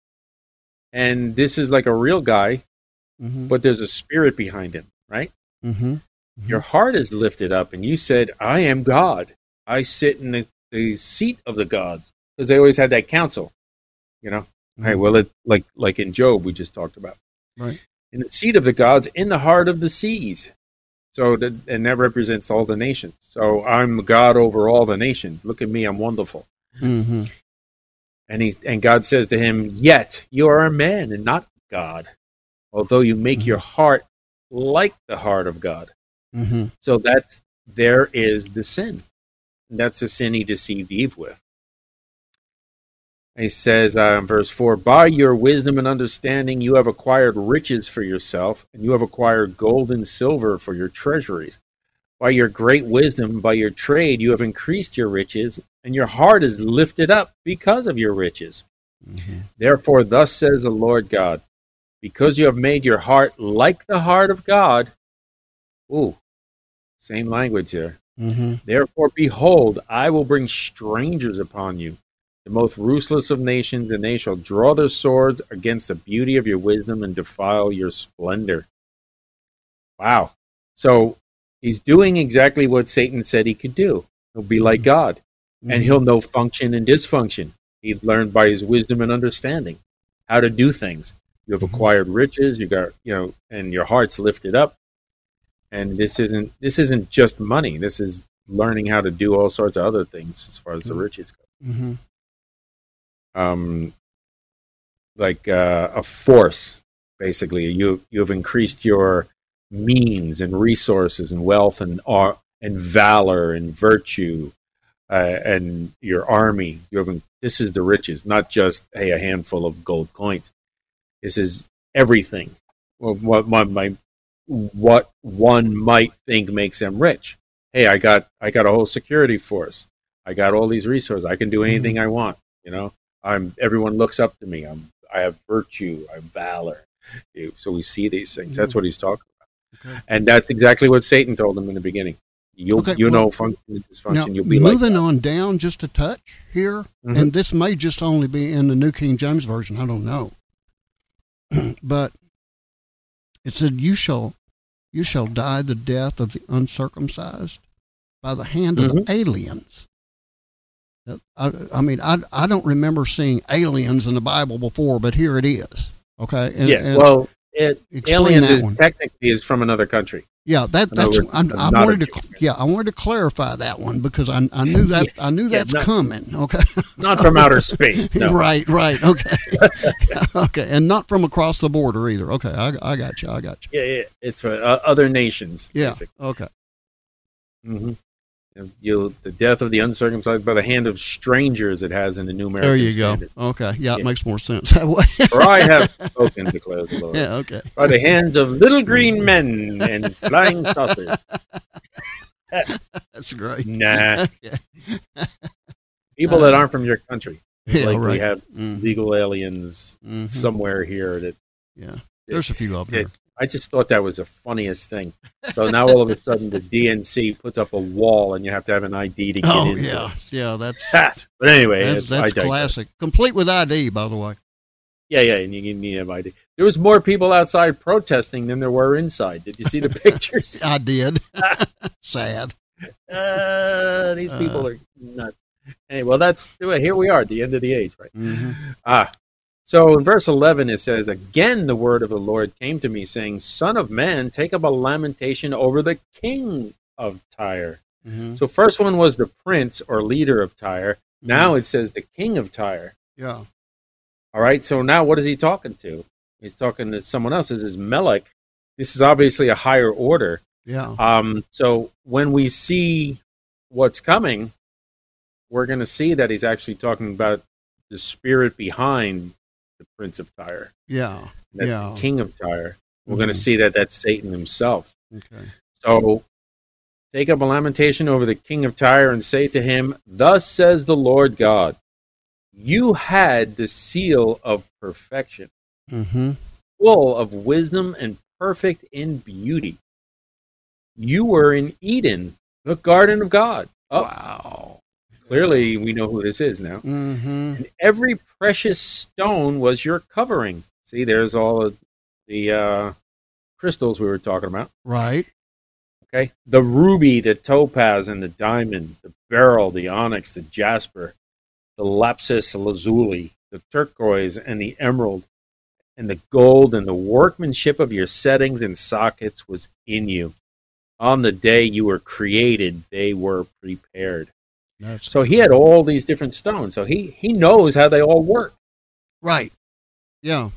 and this is like a real guy, mm-hmm. but there's a spirit behind him, right? Mm-hmm. Mm-hmm. Your heart is lifted up, and you said, I am God. I sit in the, the seat of the gods. Because they always had that council, you know? Mm-hmm. Hey, well, it, like like in Job we just talked about. Right. In the seat of the gods, in the heart of the seas. So that, and that represents all the nations. So I'm God over all the nations. Look at me, I'm wonderful. Mm-hmm. And he and God says to him, yet you are a man and not God, although you make mm-hmm. your heart like the heart of God. Mm-hmm. So that's there is the sin. And that's the sin he deceived Eve with. He says uh, in verse four, by your wisdom and understanding you have acquired riches for yourself, and you have acquired gold and silver for your treasuries. By your great wisdom, by your trade, you have increased your riches, and your heart is lifted up because of your riches. Mm-hmm. Therefore, thus says the Lord God, because you have made your heart like the heart of God. Ooh, same language there. Mm-hmm. Therefore, behold, I will bring strangers upon you, the most ruthless of nations, and they shall draw their swords against the beauty of your wisdom and defile your splendor. Wow. So he's doing exactly what Satan said he could do. He'll be like God, mm-hmm. and he'll know function and dysfunction. He'd learned by his wisdom and understanding how to do things. You have acquired riches, you got, you know, and your heart's lifted up. And this isn't this isn't just money. This is learning how to do all sorts of other things as far as mm-hmm. the riches go. Mm-hmm. Um, like uh, a force. basically. You you have increased your means and resources and wealth and uh, and valor and virtue uh, and your army. You have this is the riches, not just hey a handful of gold coins. This is everything. Well, what my, my what one might think makes them rich. Hey, I got I got a whole security force. I got all these resources. I can do anything I want. You know, I'm everyone looks up to me. I'm I have virtue. I have valor. So we see these things. That's what he's talking about, okay. And that's exactly what Satan told him in the beginning. You'll okay, you well, know function and dysfunction. Now, you'll be moving like on down just a touch here, mm-hmm. and this may just only be in the New King James Version. I don't know, but it said, "You shall, you shall die the death of the uncircumcised by the hand of mm-hmm. the aliens." I, I mean, I I don't remember seeing aliens in the Bible before, but here it is. Okay. And, yeah. and well, it, aliens is one. technically is from another country. Yeah. That that's. Words, I'm, I wanted to. Country. Yeah, I wanted to clarify that one because I I knew that yeah. I knew that's yeah, not, coming. Okay. Not from outer space. No. Right. Right. Okay. Okay. And not from across the border either. Okay. I I got you. I got you. Yeah. yeah. It's for uh, other nations. Yeah. Basically. Okay. Mm-hmm. You the death of the uncircumcised by the hand of strangers. It has in the New American There you Standard. go. Okay, yeah, it yeah. makes more sense that way. For I have spoken, declares the Lord. Yeah, okay. By the hands of little green men and flying saucers. That's great. Nah. People that aren't from your country. Yeah, like right. we have mm-hmm. legal aliens mm-hmm. somewhere here that. Yeah, there's it, a few of them. It, I just thought that was the funniest thing. So now all of a sudden the D N C puts up a wall and you have to have an I D to get oh, in. Oh, yeah. Yeah, that's... But anyway. That's, that's classic. Complete with I D, by the way. Yeah, yeah, and you need to have I D. There was more people outside protesting than there were inside. Did you see the pictures? I did. Sad. Uh, these people uh, are nuts. Anyway, well, that's... Here we are at the end of the age, right? Mm-hmm. Ah. So in verse eleven, it says, "Again the word of the Lord came to me, saying, Son of man, take up a lamentation over the king of Tyre." Mm-hmm. So first one was the prince or leader of Tyre. Mm-hmm. Now it says the king of Tyre. Yeah. All right, so now what is he talking to? He's talking to someone else. This is Melech. This is obviously a higher order. Yeah. Um. So when we see what's coming, we're going to see that he's actually talking about the spirit behind the prince of Tyre. Yeah. That's yeah. the king of Tyre. We're mm-hmm. going to see that that's Satan himself. Okay. So take up a lamentation over the king of Tyre and say to him, Thus says the Lord God, you had the seal of perfection, mm-hmm. full of wisdom and perfect in beauty. You were in Eden, the garden of God. Oh, wow. Clearly, we know who this is now. Mm-hmm. And every precious stone was your covering. See, there's all of the uh, crystals we were talking about. Right. Okay. The ruby, the topaz, and the diamond, the beryl, the onyx, the jasper, the lapis lazuli, the turquoise, and the emerald, and the gold, and the workmanship of your settings and sockets was in you. On the day you were created, they were prepared. That's so he had all these different stones. So he, he knows how they all work. Right. Yeah.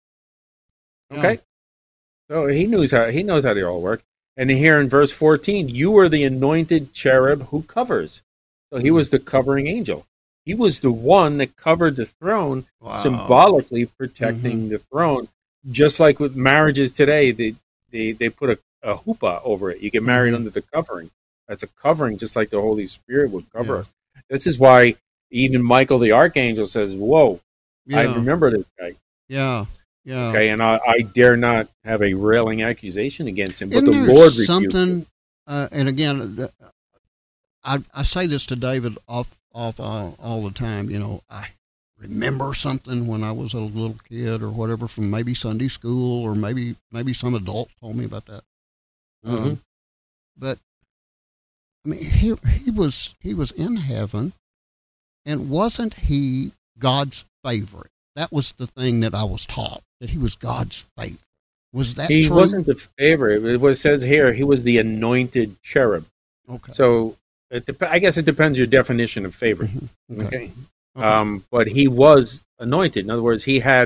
Okay. Yeah. So he knows how he knows how they all work. And here in verse fourteen, you were the anointed cherub who covers. So he was the covering angel. He was the one that covered the throne, wow. symbolically protecting mm-hmm. the throne. Just like with marriages today, they they, they put a, a huppah over it. You get married mm-hmm. under the covering. That's a covering, just like the Holy Spirit would cover yeah. us. This is why even Michael the Archangel says, whoa, yeah. I remember this guy. Yeah, yeah. Okay, and I, I dare not have a railing accusation against him, but Isn't the there Lord something, uh, and again, I, I say this to David off, off all, all the time, you know, I remember something when I was a little kid or whatever from maybe Sunday school or maybe maybe some adult told me about that. Mm-hmm. Um, but I mean, he he was he was in heaven, and wasn't he God's favorite? That was the thing that I was taught, that he was God's favorite. Was that he true? He wasn't the favorite. It was says here he was the anointed cherub. Okay. So it dep- I guess it depends your definition of favorite. Mm-hmm. Okay. Okay. okay. Um, but he was anointed. In other words, he had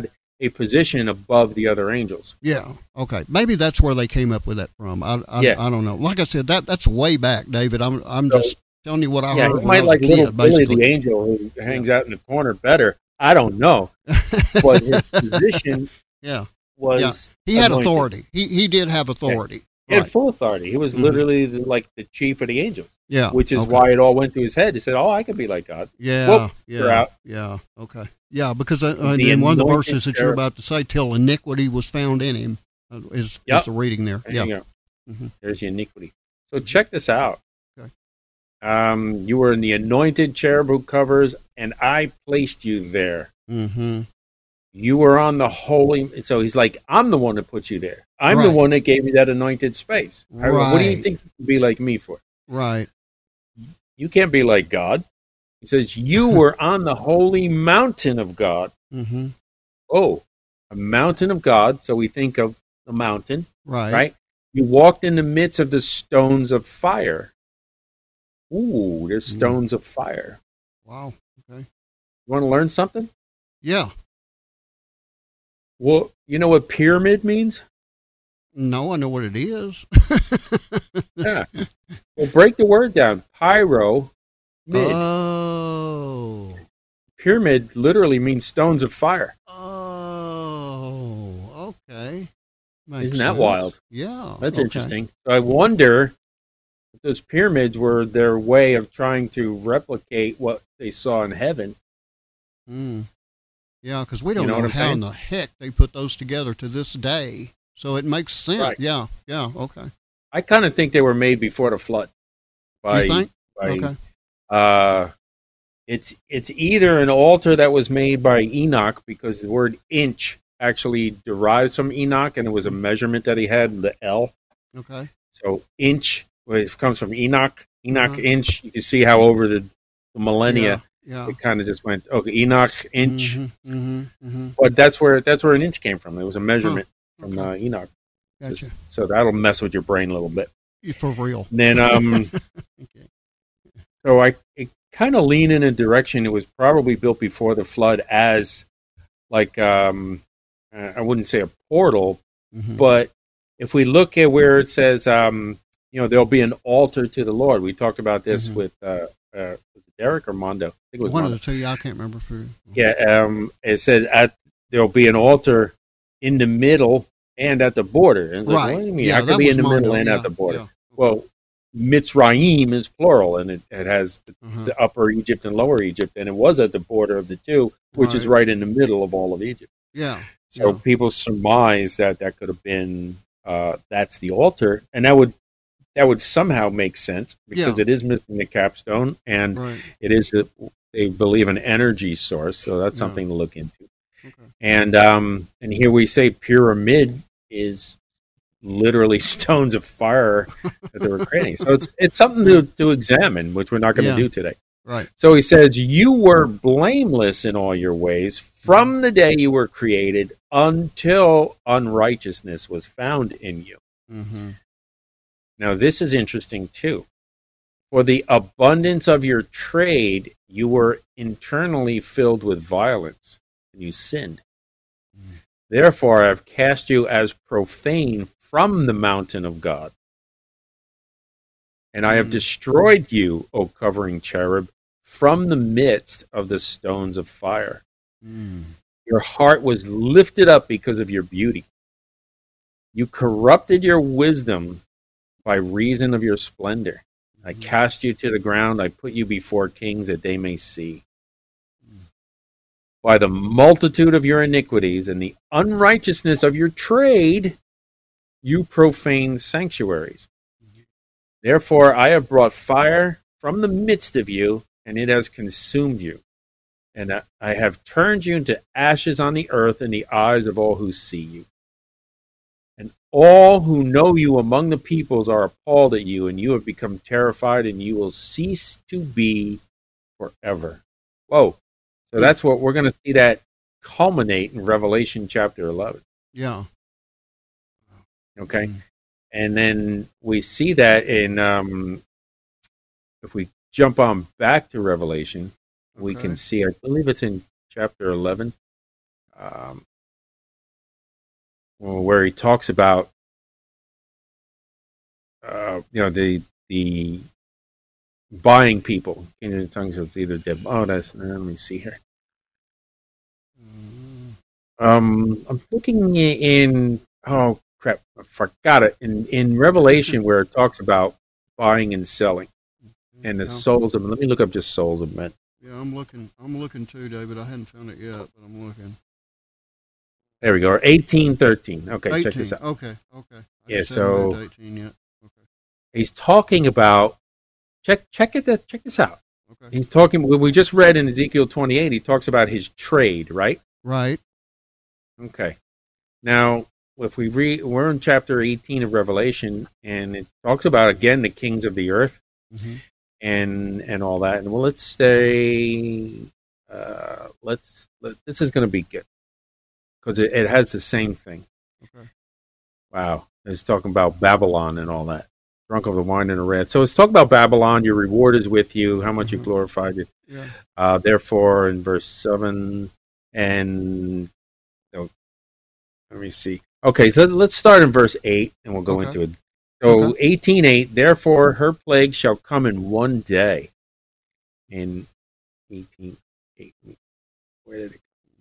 a position above the other angels. Yeah. Okay. Maybe that's where they came up with that from. I, I, Yeah. I don't know. Like I said, that that's way back, David. I'm I'm So- just telling you what I Yeah, heard he when I might was like a little kid, Billy basically. the angel who hangs out in the corner better. I don't know, but his position Yeah. was He had anointed. authority. He he did have authority. He had Right. full authority. He was Mhm. literally the, like the chief of the angels, Yeah. which is okay. why it all went to his head. He said, "Oh, I could be like God." Yeah. Whoop, yeah. you're out. Yeah. Okay. Yeah, because uh, The in one of the anointed verses that you're cherub. about to say, till iniquity was found in him, uh, is, Yep. is the reading there. There Yeah. you go. Mhm. There's the iniquity. So check this out. Okay. Um, you were in the anointed cherub who covers, and I placed you there. Mm-hmm. You were on the holy. So he's like, I'm the one that put you there. I'm the Right. one that gave you that anointed space. I- What do you Right. think you can be like me for? Right. You can't be like God. He says, you were on the holy mountain of God. Mm-hmm. Oh, a mountain of God. So we think of the mountain, Right. right? You walked in the midst of the stones of fire. Ooh, there's Mm. stones of fire. Wow. Okay. You want to learn something? Yeah. Well, you know what pyramid means? No, I know what it is. Yeah. Well, break the word down. Pyro, mid. Oh. Pyramid literally means stones of fire. Oh. Okay. Makes Isn't that sense. wild? Yeah. That's okay. interesting. So I wonder if those pyramids were their way of trying to replicate what they saw in heaven. Mm. Yeah, because we don't You know know, what I'm how saying? in the heck they put those together to this day. So it makes sense. Right. Yeah. Yeah. Okay. I kind of think they were made before the flood. By, you think? by, Okay. Uh, it's it's either an altar that was made by Enoch, because the word inch actually derives from Enoch, and it was a measurement that he had, the L. Okay. So inch, well, it comes from Enoch. Enoch Uh-huh. inch. You can see how over the, the millennia Yeah. it kind of just went okay. Enoch inch, Mm-hmm, mm-hmm, mm-hmm. but that's where that's where an inch came from. It was a measurement from okay. uh, Enoch. Gotcha. Just- so that'll mess with your brain a little bit. For real. And then um, Okay. so I it kind of lean in a direction. It was probably built before the flood as like um, uh, I wouldn't say a portal, Mhm. but if we look at where it says um, you know, there'll be an altar to the Lord. We talked about this Mhm. with uh, uh, was it Derek or Mondo? I think it was One Mondo. of the two. Yeah, I can't remember. For Yeah, um, it said at there'll be an altar in the middle and at the border. And it's like, Right. what do you mean? Yeah, How that could be was in the middle Mondo, and yeah, at the border? yeah. Well, Mitzrayim is plural, and it, it has the, Uh-huh. the upper Egypt and lower Egypt, and it was at the border of the two, which is Right. right in the middle of all of Egypt. Yeah. So Yeah. people surmise that that could have been uh, that's the altar, and that would that would somehow make sense because Yeah. it is missing the capstone, and Right. it is a, they believe an energy source, so that's Yeah. something to look into. Okay. And um, and here we say pyramid is literally stones of fire that they were creating. So it's it's something to, to examine, which we're not going to Yeah. do today. Right. So he says, you were blameless in all your ways from the day you were created until unrighteousness was found in you. Mm-hmm. Now, this is interesting too. For the abundance of your trade, you were internally filled with violence, and you sinned. Mm. Therefore, I have cast you as profane from the mountain of God. And I have Mm. destroyed you, O covering cherub, from the midst of the stones of fire. Mm. Your heart was lifted up because of your beauty. You corrupted your wisdom by reason of your splendor. I cast you to the ground. I put you before kings that they may see. By the multitude of your iniquities and the unrighteousness of your trade, you profane sanctuaries. Therefore, I have brought fire from the midst of you, and it has consumed you. And I have turned you into ashes on the earth in the eyes of all who see you. And all who know you among the peoples are appalled at you, and you have become terrified, and you will cease to be forever. Whoa. So that's what we're going to see that culminate in Revelation chapter eleven. Yeah. Okay. Mm. And then we see that in, um, if we jump on back to Revelation, we Okay. can see, I believe it's in chapter eleven. Um, where he talks about, uh, you know, the the buying people. King of the tongues is either dead. Oh, that's. Let me see here. Um, I'm looking in. Oh crap! I forgot it. In in Revelation, where it talks about buying and selling, and the souls of. Let me look up just souls of men. Yeah, I'm looking. I'm looking too, David. I hadn't found it yet, but I'm looking. There we go. eighteen thirteen. Okay, eighteen. Check this out. Okay, okay. I yeah, just so haven't read eighteen yet. Okay. He's talking about. Check check it. Check this out. Okay. He's talking. We just read in Ezekiel twenty-eight. He talks about his trade, right? Right. Okay. Now, if we read, we're in chapter eighteen of Revelation, and it talks about again the kings of the earth, mm-hmm. and and all that. And well, let's stay. Uh, let's. Let, this is going to be good because it, it has the same thing. Okay. Wow, it's talking about Babylon and all that. Drunk of the wine and the wrath. So it's talking about Babylon. Your reward is with you. How much mm-hmm. you glorified it. Yeah. Uh, therefore, in verse seven, and oh, let me see. Okay, so let's start in verse eight, and we'll go okay. into it. So okay. eighteen eight. Therefore, her plague shall come in one day. In eighteen eight. Where did it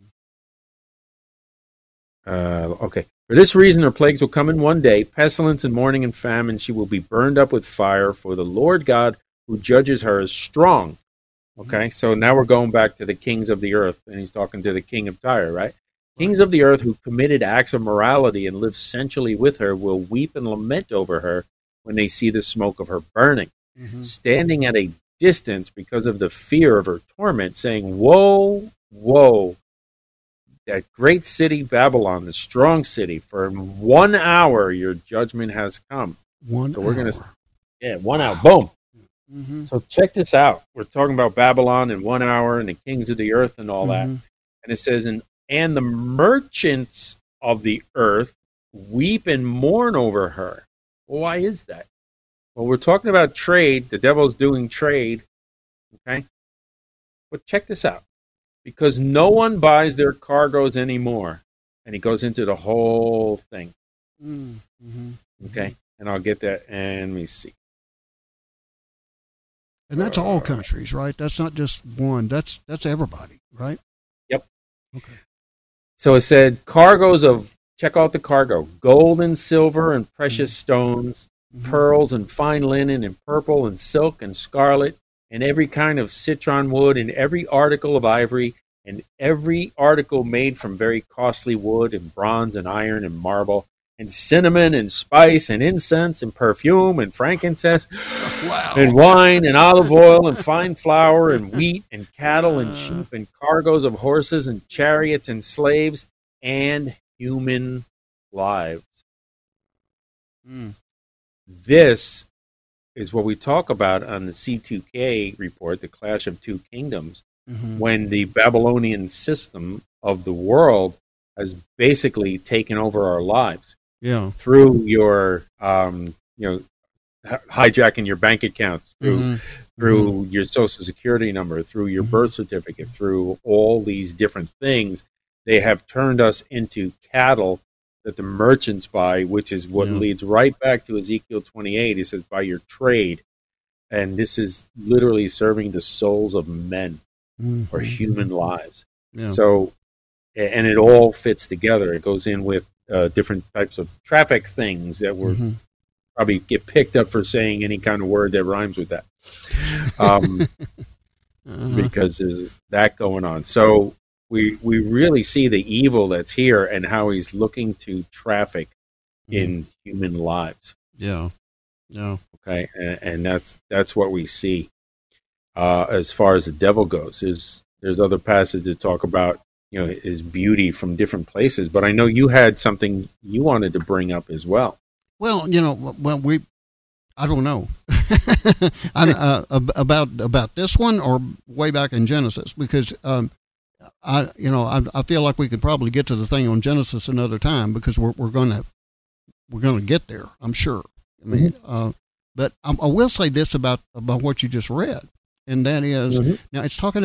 come? Uh, okay. For this reason, her plagues will come in one day, pestilence and mourning and famine. She will be burned up with fire, for the Lord God who judges her is strong. Okay, so now we're going back to the kings of the earth, and he's talking to the king of Tyre, right? Kings of the earth who committed acts of morality and lived sensually with her will weep and lament over her when they see the smoke of her burning, mm-hmm. standing at a distance because of the fear of her torment, saying, Woe, woe, that great city Babylon, the strong city, for in one hour your judgment has come. One so we're hour. gonna, yeah, one hour, boom. Mm-hmm. So check this out. We're talking about Babylon in one hour and the kings of the earth and all that. Mm-hmm. And it says, and, and the merchants of the earth weep and mourn over her. Well, why is that? Well, we're talking about trade. The devil's doing trade. Okay? But check this out. Because no one buys their cargoes anymore. And he goes into the whole thing. Mm-hmm. Okay? And I'll get that. And let me see. And that's all countries, right? That's not just one. That's that's everybody, right? Yep. Okay. So it said cargoes of, check out the cargo, gold and silver and precious mm-hmm. stones, mm-hmm. pearls and fine linen and purple and silk and scarlet and every kind of citron wood and every article of ivory and every article made from very costly wood and bronze and iron and marble and cinnamon and spice and incense and perfume and frankincense wow. and wine and olive oil and fine flour and wheat and cattle and sheep and cargoes of horses and chariots and slaves and human lives. Mm. This is what we talk about on the C two K report, the Clash of Two Kingdoms, mm-hmm. when the Babylonian system of the world has basically taken over our lives. Yeah. Through your, um, you know, hijacking your bank accounts, through mm-hmm. through mm-hmm. your social security number, through your mm-hmm. birth certificate, through all these different things, they have turned us into cattle that the merchants buy, which is what yeah. leads right back to Ezekiel twenty-eight. He says, by your trade. And this is literally serving the souls of men mm-hmm. or human lives. Yeah. So, and it all fits together. It goes in with uh, different types of traffic things that were mm-hmm. probably get picked up for saying any kind of word that rhymes with that. Um, uh-huh. Because there's that going on. So we we really see the evil that's here and how he's looking to traffic mm-hmm. in human lives. Yeah. Yeah. Okay. And, and that's that's what we see uh, as far as the devil goes. There's there's other passages that talk about, you know, his beauty from different places. But I know you had something you wanted to bring up as well. Well, you know, well, we, I don't know I, uh, about about this one or way back in Genesis, because um, I, you know, I, I feel like we could probably get to the thing on Genesis another time, because we're we're gonna we're gonna get there, I'm sure. I mean, mm-hmm. uh, but I, I will say this about about what you just read, and that is mm-hmm. now it's talking about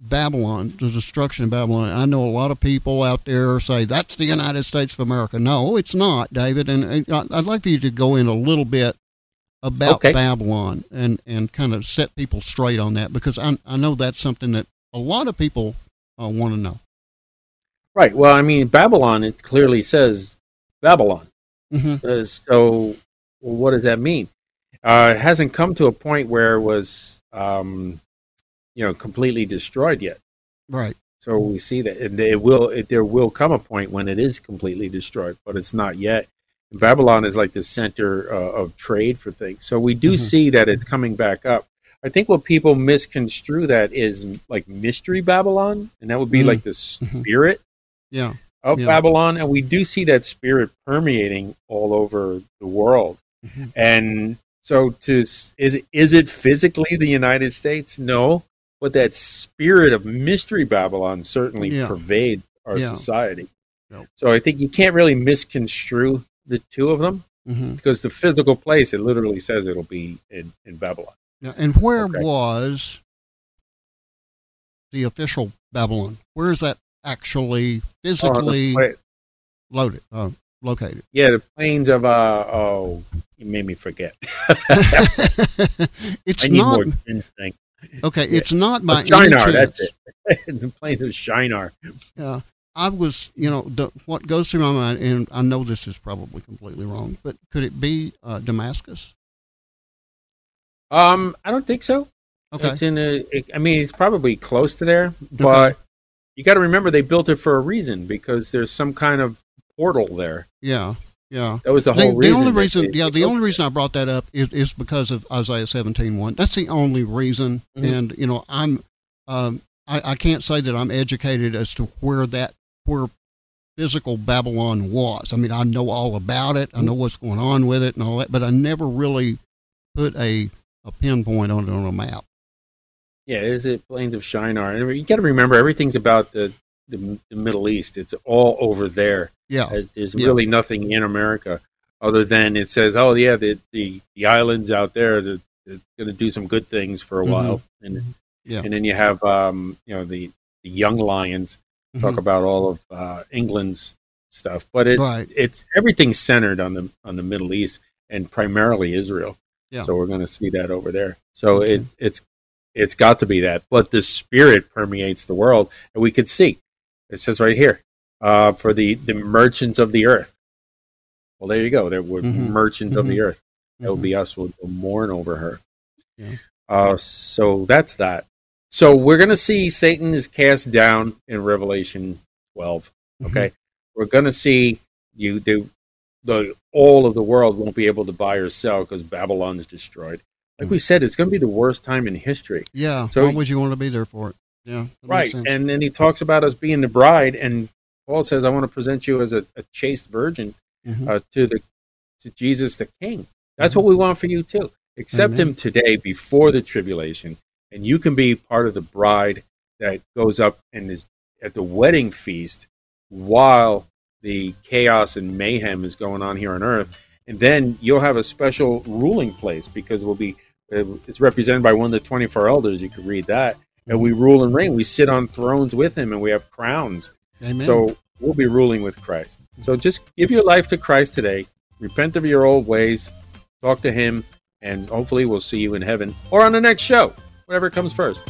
Babylon, the destruction of Babylon. I know a lot of people out there say that's the United States of America. No, it's not, David. And I'd like for you to go in a little bit about okay. Babylon and, and kind of set people straight on that, because I, I know that's something that a lot of people uh, want to know. Right. Well, I mean, Babylon, it clearly says Babylon. Mm-hmm. Uh, so well, what does that mean? Uh, it hasn't come to a point where it was, um, you know, completely destroyed yet. Right. So we see that it, it will. It, there will come a point when it is completely destroyed, but it's not yet. And Babylon is like the center uh, of trade for things. So we do mm-hmm. see that it's coming back up. I think what people misconstrue that is like Mystery Babylon, and that would be mm-hmm. like the spirit yeah. of yeah. Babylon. And we do see that spirit permeating all over the world. Mm-hmm. And so to is is it physically the United States? No. But that spirit of Mystery Babylon certainly yeah. pervades our yeah. society. Yep. So I think you can't really misconstrue the two of them mm-hmm. because the physical place, it literally says it'll be in, in Babylon. Now, and where okay. was the official Babylon? Where is that actually physically oh, loaded, uh, located? Yeah, the plains of, uh, oh, you made me forget. It's I need not. more instinct. Okay, yeah. It's not by oh, Shinar, any chance. That's it. The plains of Shinar. Yeah, I was, you know, the, what goes through my mind, and I know this is probably completely wrong, but could it be uh, Damascus? Um, I don't think so. Okay, it's in a. It, I mean, it's probably close to there, but okay. you got to remember they built it for a reason because there's some kind of portal there. Yeah. Yeah, that was the whole the, reason. The only reason, they, yeah, they the only reason I brought that up is, is because of Isaiah seventeen one. That's the only reason. Mm-hmm. And you know, I'm, um, I, I can't say that I'm educated as to where that where physical Babylon was. I mean, I know all about it. I know what's going on with it and all that, but I never really put a a pinpoint on it on a map. Yeah, is it plains of Shinar? And you got to remember, everything's about the, the the Middle East. It's all over there. Yeah, there's yeah. really nothing in America other than it says, "Oh, yeah, the the, the islands out there, they're, they're going to do some good things for a mm-hmm. while." And yeah. and then you have, um, you know, the, the young lions mm-hmm. talk about all of uh, England's stuff, but it's right. it's everything's centered on the on the Middle East and primarily Israel. Yeah. So we're going to see that over there. So okay. it it's it's got to be that, but the spirit permeates the world, and we could see. It says right here. Uh, for the, the merchants of the earth. Well, there you go. There were mm-hmm. merchants mm-hmm. of the earth. That mm-hmm. will be us. We'll, we'll mourn over her. Yeah. Uh, so that's that. So we're going to see Satan is cast down in Revelation twelve. Okay, mm-hmm. we're going to see you. The, the all of the world won't be able to buy or sell because Babylon's destroyed. Like mm-hmm. we said, it's going to be the worst time in history. Yeah. So why would you want to be there for it? Yeah. Right. And then he talks about us being the bride, and Paul says, "I want to present you as a, a chaste virgin mm-hmm. uh, to the to Jesus the King." That's mm-hmm. what we want for you too. Accept Amen. Him today before the tribulation, and you can be part of the bride that goes up and is at the wedding feast while the chaos and mayhem is going on here on earth. And then you'll have a special ruling place because we'll be it's represented by one of the twenty-four elders. You can read that. And we rule and reign. We sit on thrones with him, and we have crowns. Amen. So we'll be ruling with Christ. So just give your life to Christ today. Repent of your old ways. Talk to him. And hopefully we'll see you in heaven or on the next show. Whatever comes first.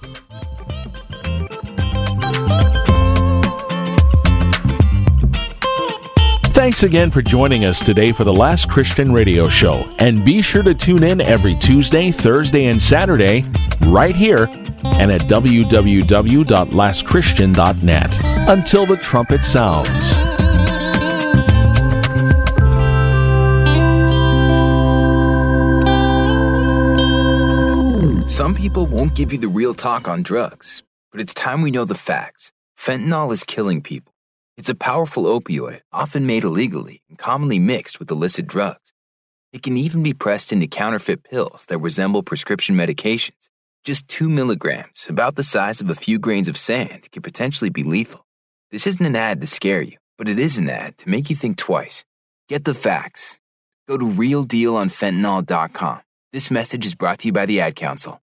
Thanks again for joining us today for the Last Christian Radio Show. And be sure to tune in every Tuesday, Thursday, and Saturday right here and at w w w dot last christian dot net. Until the trumpet sounds. Some people won't give you the real talk on drugs, but it's time we know the facts. Fentanyl is killing people. It's a powerful opioid, often made illegally and commonly mixed with illicit drugs. It can even be pressed into counterfeit pills that resemble prescription medications. Just two milligrams, about the size of a few grains of sand, can potentially be lethal. This isn't an ad to scare you, but it is an ad to make you think twice. Get the facts. Go to real deal on fentanyl dot com. This message is brought to you by the Ad Council.